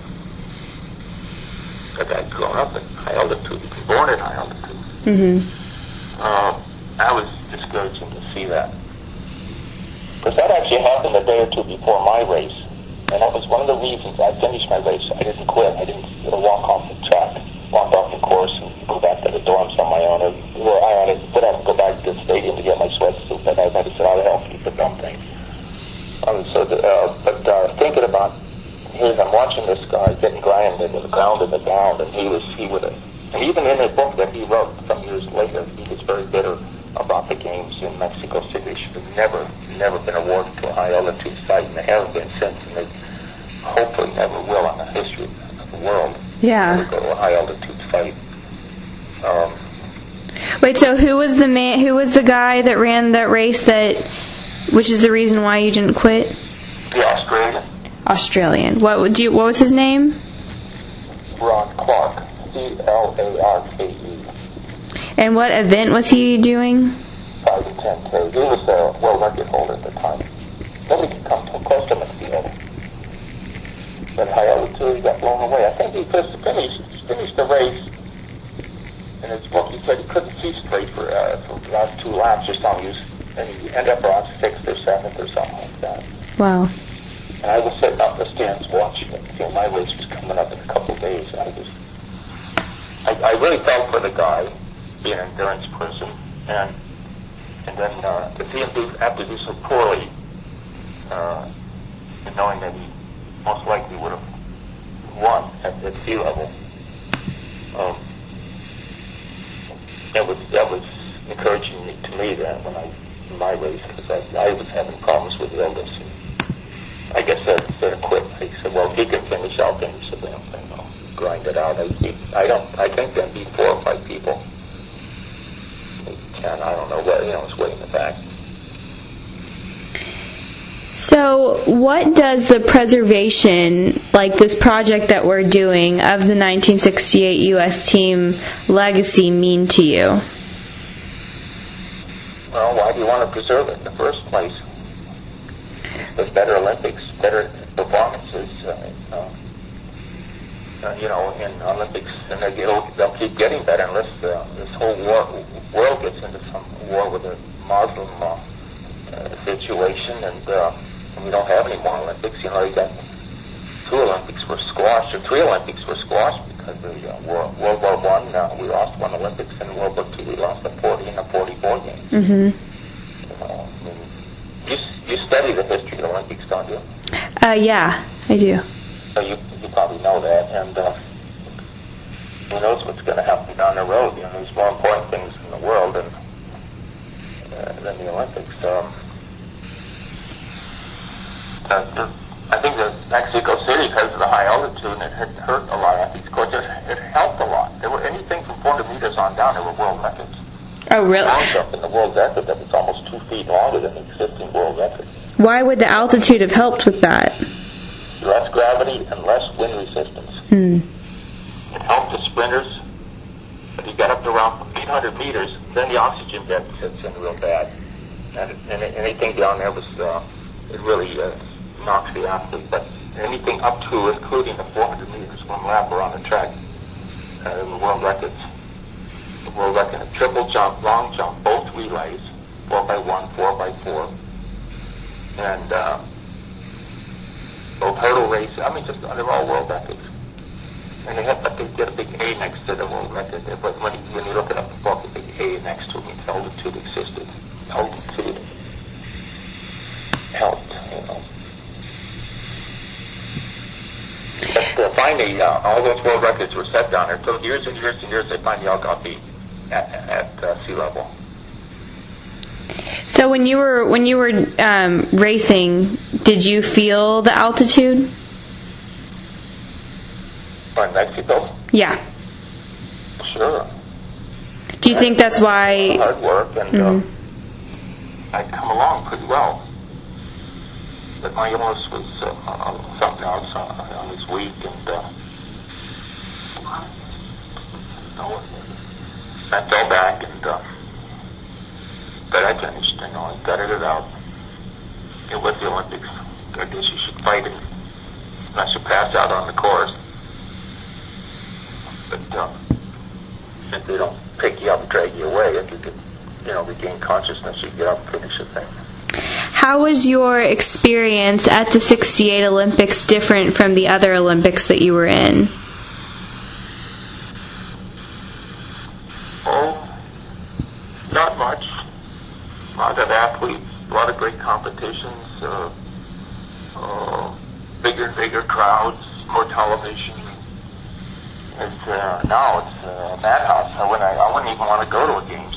B: That I'd grown up in high altitude, born in high altitude.
A: Mm-hmm.
B: I was discouraging to see that. Because that actually happened a day or two before my race. And that was one of the reasons I finished my race. I didn't quit. I didn't walk off the track, walk off the course, and go back to the dorms on my own. Or I had to go back to the stadium to get my sweatsuit. But I said, I'll help you, the dumb thing. Thinking about, I'm watching this guy getting grounded in the ground, and he would have, and even in a book that he wrote some years later, he was very bitter about the games in Mexico City. They should have never been awarded to a high altitude site, and they haven't been since, and they hopefully never will in the history of the world.
A: Yeah.
B: Never go to a high altitude site.
A: Wait, so who was the guy that ran that race which is the reason why you didn't quit?
B: The
A: Australian. What was his name?
B: Ron Clark. C-L-A-R-K-E.
A: And what event was he doing?
B: 5 and 10K. He was a world record holder at the time. Nobody could come too close to him at the end. But high altitude, he got blown away. I think he just finished the race. In his book, he said he couldn't see straight for the last 2 laps or something. And he ended up around 6th or 7th or something like that.
A: Wow.
B: And I was sitting up in the stands watching it. My race was coming up in a couple of days. I really felt for the guy being an endurance person, and then to see him have to do so poorly, and knowing that he most likely would have won at sea level, that was encouraging to me that in my race, because I was having problems with the illness. I guess instead of quit, I said, well, if he can finish, I'll finish the damn thing. I'll grind it out. I think there'd be 4 or 5 people. 10, I don't know what, it's way in the back.
A: So what does the preservation, like this project that we're doing, of the 1968 U.S. team legacy mean to you?
B: Well, why do you want to preserve it in the first place? There's better Olympics, better performances, in Olympics, and they'll keep getting better unless this whole world gets into some war with a Muslim situation, and we don't have any more Olympics. You got 2 Olympics were squashed, or 3 Olympics were squashed because of World War I. We lost 1 Olympics, and World War II we lost the 40 and the 44 games.
A: Mm-hmm.
B: You study the history of the Olympics, don't you?
A: Yeah, I do.
B: So you probably know that, and who knows what's going to happen down the road. There's more important things in the world than the Olympics. I think that Mexico City, because of the high altitude, it had hurt a lot of athletes. Of course, it helped a lot. There were anything from 400 meters on down, there were world records.
A: Oh, really?
B: Long jump in the world record that was almost 2 feet longer than the existing world record.
A: Why would the altitude have helped with that?
B: Less gravity and less wind resistance. It helped the sprinters, but you got up to around 800 meters, then the oxygen depth sets in real bad. And anything down there was, it really knocks the athlete. But anything up to, including the 400 meters, 1 lap around the track, the world records. The world record in triple jump, long jump, both relays, 4x1, 4x4, and both hurdle races. They're all world records. And they have, they get a big A next to them, but when you look it up, the book, a big A next to it means altitude existed. Altitude helped, you know. But finally, all those world records were set down there. It took years and years and years. They finally all got beat at sea level.
A: So when you were racing, did you feel the altitude?
B: In Mexico?
A: Yeah.
B: Sure.
A: Do you think that's why?
B: Hard work, and I'd come along pretty well. But my illness was something else. I was weak, and I fell back, and but I finished. You know, I gutted it out. It was the Olympics. I guess you should fight it unless you pass out on the course. But if they don't pick you up and drag you away, if you could, you know, regain consciousness, you get up and finish the thing.
A: How was your experience at the '68 Olympics different from the other Olympics that you were in?
B: Oh, not much. A lot of athletes, a lot of great competitions, bigger and bigger crowds, more television. Now it's a madhouse. I wouldn't even want to go to a game.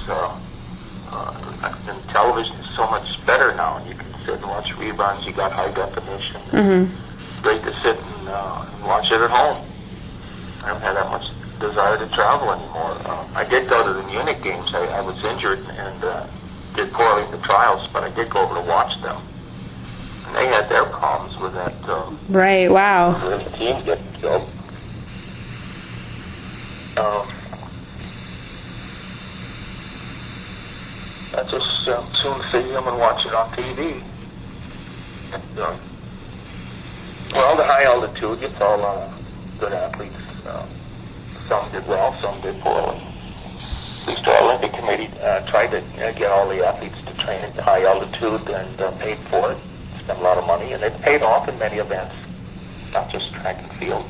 B: And television is so much better now. You can sit and watch reruns. You got high definition. It's great to sit and watch it at home. I don't have that much desire to travel anymore. I did go to the Munich games. I was injured and did poorly in the trials, but I did go over to watch them. And they had their problems with that.
A: Right. Wow.
B: With the team getting killed. I just soon see them and watch it on TV. And, well, the high altitude, it's all good athletes. Some did well, some did poorly. At least our Olympic Committee tried to get all the athletes to train at high altitude and paid for it. Spent a lot of money, and it paid off in many events, not just track and field.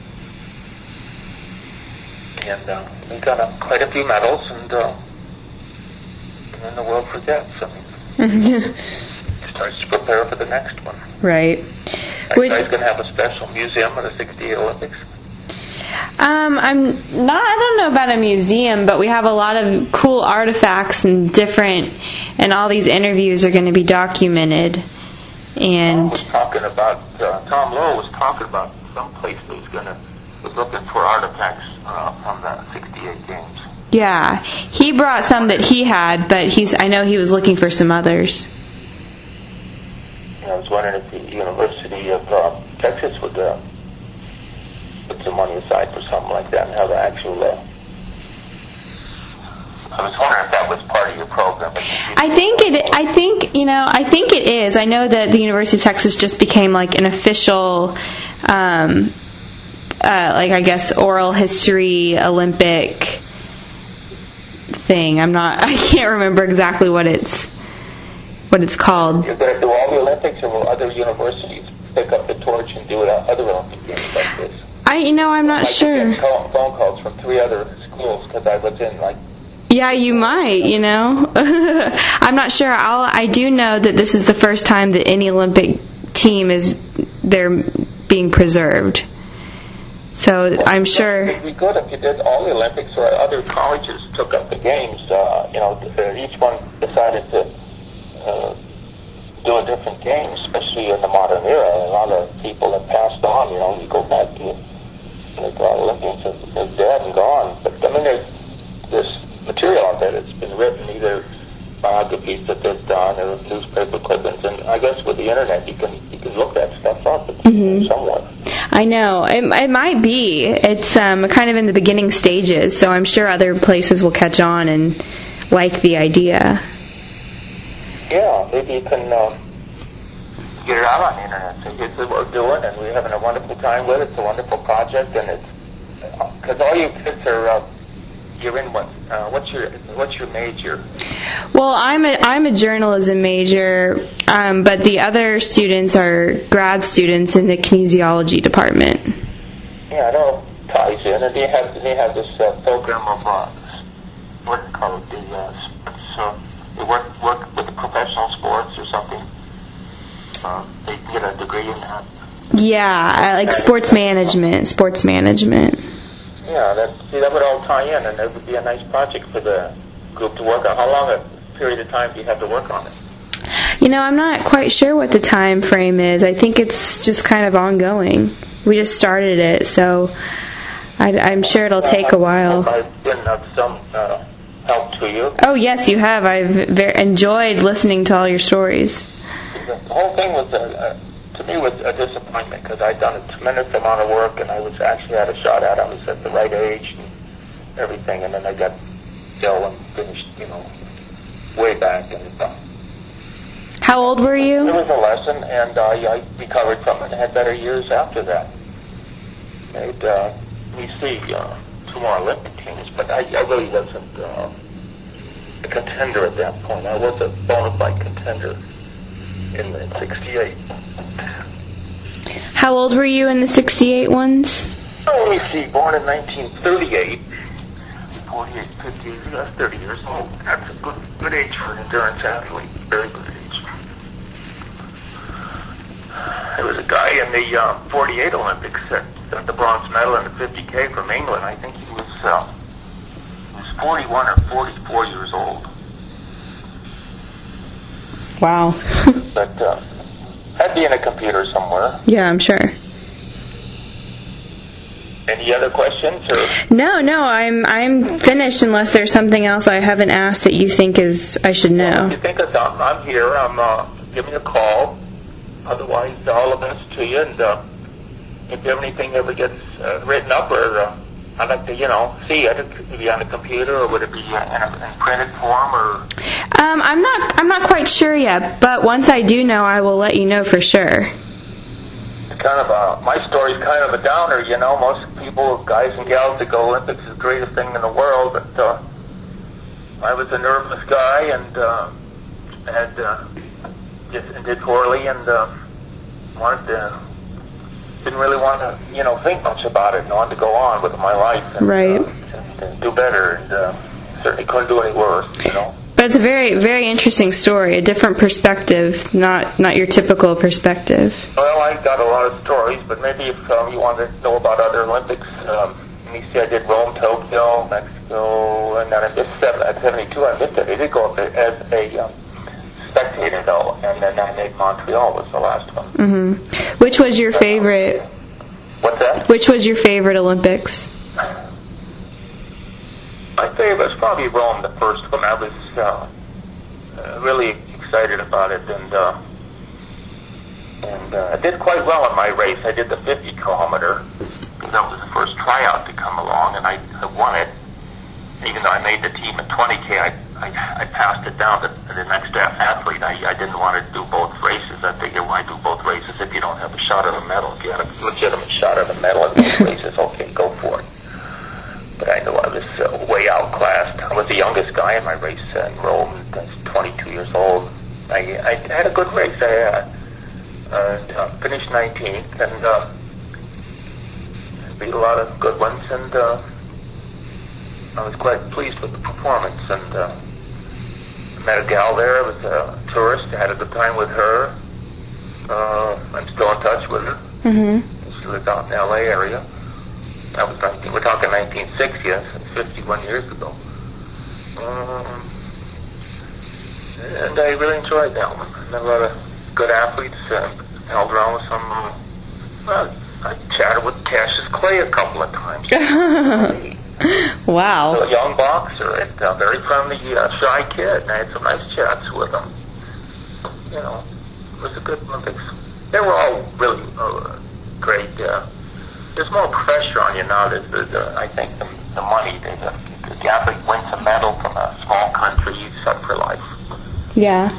B: And we got quite a few medals, and then the world forgets. I mean, starts to prepare for the next one.
A: Right.
B: Are you guys going to have a special museum of the '68 Olympics?
A: I don't know about a museum, but we have a lot of cool artifacts and all these interviews are going to be documented. And
B: Tom Lowe was talking about some place that was looking for artifacts from the '68 games.
A: Yeah, he brought some that he had, but I know he was looking for some others.
B: I was wondering if the University of Texas would put some money aside for something like that and have an actual. I was wondering if that was part of your program. I think it is. I know that the University of Texas just became like an official,
A: I guess, oral history Olympic thing. I can't remember exactly what it's called.
B: You're going to do all the Olympics, or will other universities pick up the torch and do it at other Olympic games like this?
A: I'm not sure.
B: I get phone calls from 3 other schools because I was in
A: Yeah, you might, I'm not sure. I do know that this is the first time that any Olympic team they're being preserved. So I'm sure.
B: It would be good if you did all the Olympics, or other colleges took up the games. Each one decided to do a different game, especially in the modern era. A lot of people have passed on. You go back to the Olympians are dead and gone. But I mean, there's this material out there that's been written, either biographies that they've done or newspaper clippings, and I guess with the internet you can look that stuff up somewhere.
A: I know it might be. It's kind of in the beginning stages, so I'm sure other places will catch on and like the idea.
B: Yeah, maybe you can get it out on the internet. So here's what we're doing, and we're having a wonderful time with it. It's a wonderful project, and it's because all you kids are. You're in what? What's your major?
A: Well, I'm a journalism major, but the other students are grad students in the kinesiology department.
B: Yeah, I know. ties in, and they have this program of what do you call it? They work with the professional sports or something. They get a degree in that.
A: Yeah, like sports management.
B: Yeah, that would all tie in, and it would be a nice project for the group to work on. How long a period of time do you have to work on it?
A: I'm not quite sure what the time frame is. I think it's just kind of ongoing. We just started it, so I'm sure it'll take a while.
B: I've been of some help to you.
A: Oh, yes, you have. I've enjoyed listening to all your stories.
B: The whole thing was, to me, was a disappointment because I'd done a tremendous amount of work and I was actually had a shot at it. I was at the right age and everything, and then I got ill and finished, way back. And
A: how old were you?
B: It was a lesson, and I recovered from it and had better years after that. Made me see 2 more Olympic teams, but I really wasn't a contender at that point. I was a bona fide contender in '68.
A: How old were you in the '68 ones?
B: Oh, let me see. Born in 1938. 48, 50, that's 30 years old. That's a good age for an endurance athlete. Very good age. There was a guy in the 48 Olympics that got the bronze medal in the 50K from England. I think he was 41 or 44 years old.
A: Wow.
B: But that'd be in a computer somewhere.
A: Yeah, I'm sure.
B: Any other questions? Or?
A: No, I'm finished unless there's something else I haven't asked that you think I should know.
B: Well, if you think of something, I'm here. Give me a call. Otherwise, all the best to you. And if anything ever gets written up, or I'd like to, see it. Would it be on the computer, or would it be in printed form, or?
A: I'm not quite sure yet. But once I do know, I will let you know for sure.
B: My story's kind of a downer, Most people, guys and gals that go Olympics, is the greatest thing in the world. But I was a nervous guy and just did poorly and didn't really want to, think much about it and wanted to go on with my life and,
A: right.
B: And do better. And certainly couldn't do any worse,
A: But it's a very, very interesting story, a different perspective, not your typical perspective.
B: Well, I got a lot of stories, but maybe if you want to know about other Olympics, let me see, I did Rome, Tokyo, Mexico, and then at 72 I missed it. I did go up as a spectator, though, and then I made Montreal was the last one.
A: Mm-hmm. Which was your favorite?
B: What's that?
A: Which was your favorite Olympics?
B: My favorite was probably Rome, the first one. I was really excited about it, and I did quite well in my race. I did the 50 kilometer because that was the first tryout to come along, and I won it. Even though I made the team at 20K, I passed it down to the next athlete. I didn't want to do both races. I figured why do both races if you don't have a shot at a medal? If you had a legitimate shot at a medal in both races, okay, go for it. But I know I was way outclassed. I was the youngest guy in my race in Rome. I was 22 years old. I had a good race. I finished 19th and beat a lot of good ones, and I was quite pleased with the performance. And met a gal there. I was a tourist. I had a good time with her. I'm still in touch with her. Mm-hmm. She lives out in the LA area. That was we're talking 1960, that's 51 years ago. And I really enjoyed that one. I met a lot of good athletes, held around with some, I chatted with Cassius Clay a couple of times.
A: Wow.
B: A young boxer, and a very friendly, shy kid, and I had some nice chats with him. It was a good Olympics. They were all really great. There's more pressure on you now. I think the money, the athlete wins a medal from a small country, he's set for life.
A: Yeah.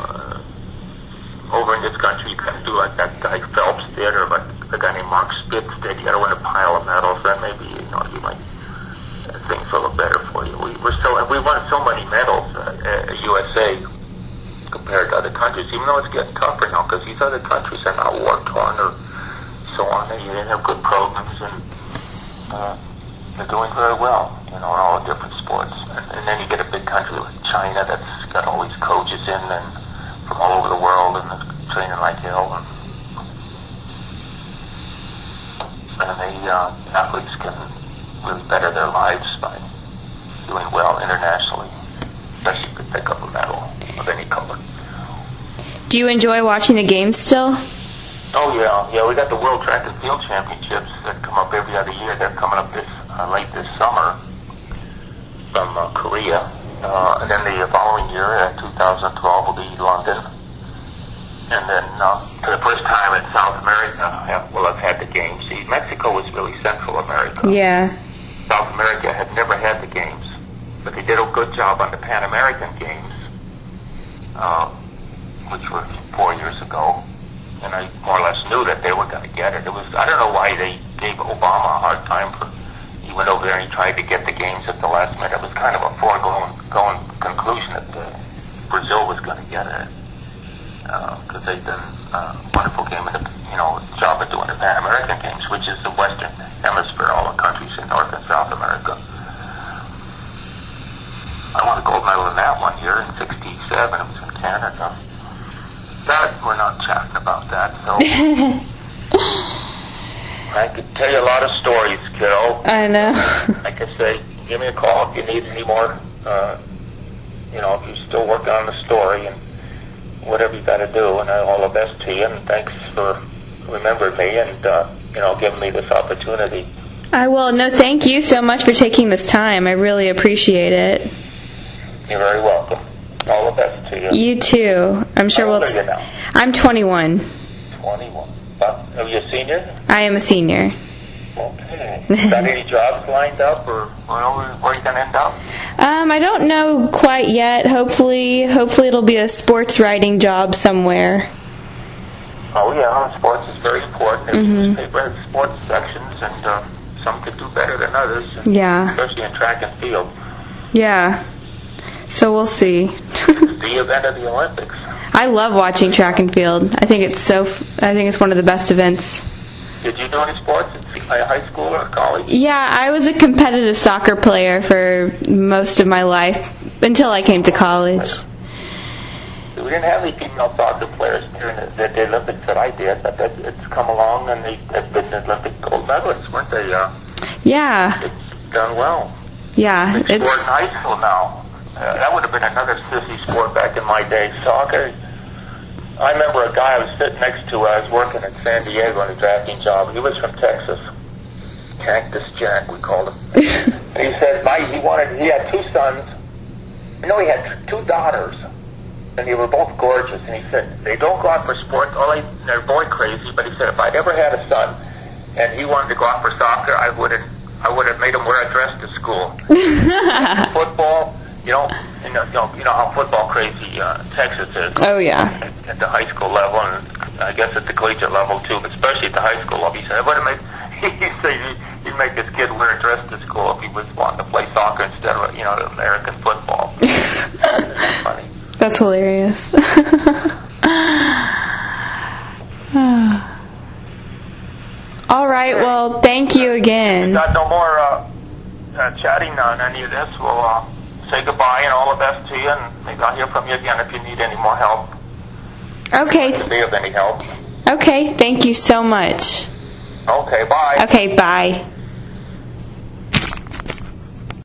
B: Over in this country, you can do like that guy Phelps did, or like the guy named Mark Spitz did. You got to win a pile of medals. Then maybe you might things a little better for you. We won so many medals at USA compared to other countries. Even though it's getting tougher now, because these other countries are not war torn or so on. They didn't have good programs, and they're doing very well, in all the different sports. And then you get a big country like China that's got all these coaches in and from all over the world and they're training like hell. And the athletes can really better their lives by doing well internationally, especially if they pick up a medal of any color.
A: Do you enjoy watching the games still?
B: Oh yeah. We got the World Track and Field Championships that come up every other year. They're coming up late this summer from Korea, and then the following year, 2012, will be London. And then for the first time in South America, I've had the games. See, Mexico was really Central America.
A: Yeah.
B: South America had never had the games, but they did a good job on the Pan American Games, which were 4 years ago. And I more or less knew that they were going to get it. I don't know why they gave Obama a hard time for, he went over there and he tried to get the games at the last minute. It was kind of a foregone conclusion that Brazil was going to get it. Because they've done a wonderful game in the, job of doing the Pan American Games, which is the Western Hemisphere, all the countries in North and South America. I won a gold medal in that one year in '67. It was in Canada. That we're not chatting about that. So I could tell you a lot of stories, kiddo.
A: I know.
B: Like I say, give me a call if you need any more. If you're still working on the story and whatever you got to do, and all the best to you. And thanks for remembering me and giving me this opportunity.
A: I will. No, thank you so much for taking this time. I really appreciate it.
B: You're very welcome. All the best to you.
A: You too. I'm sure
B: How old are you now?
A: I'm 21.
B: 21. Are you a senior?
A: I am a senior.
B: Okay. Got any jobs lined up, or where are you going to end up?
A: I don't know quite yet. Hopefully it'll be a sports writing job somewhere.
B: Oh yeah, sports is very important. There's newspaper has sports sections, and some could do better than others.
A: Yeah.
B: Especially in track and field.
A: Yeah. So we'll see.
B: The event of the Olympics.
A: I love watching track and field. I think it's one of the best events.
B: Did you do any sports in high school or college?
A: Yeah, I was a competitive soccer player for most of my life until I came to college.
B: We didn't have any female soccer players during the Olympics that I did, but it's come along and they've been Olympic gold medalists, weren't they?
A: Yeah.
B: It's done well.
A: Yeah.
B: It's sport in high school now. That would have been another sissy sport back in my day, soccer. I remember a guy I was sitting next to. I was working in San Diego on a drafting job. He was from Texas. Cactus Jack, we called him. And he said he had two sons. No, he had two daughters. And they were both gorgeous. And he said, they don't go out for sports. They're boy crazy. But he said, if I'd ever had a son and he wanted to go out for soccer, I would have made him wear a dress to school. Football. You know how football crazy Texas is.
A: Oh yeah.
B: At the high school level, and I guess at the collegiate level too, but especially at the high school level. He said, he'd make this kid wear a dress to school if he was wanting to play soccer instead of American football. That's funny.
A: That's hilarious. All right. Well, thank you again.
B: Got no more chatting on any of this. We'll say goodbye and all the best to you, and maybe I'll hear from you again if you need any more help.
A: Okay.
B: To be of any help.
A: Okay. Thank you so much.
B: Okay. Bye.
A: Okay. Bye.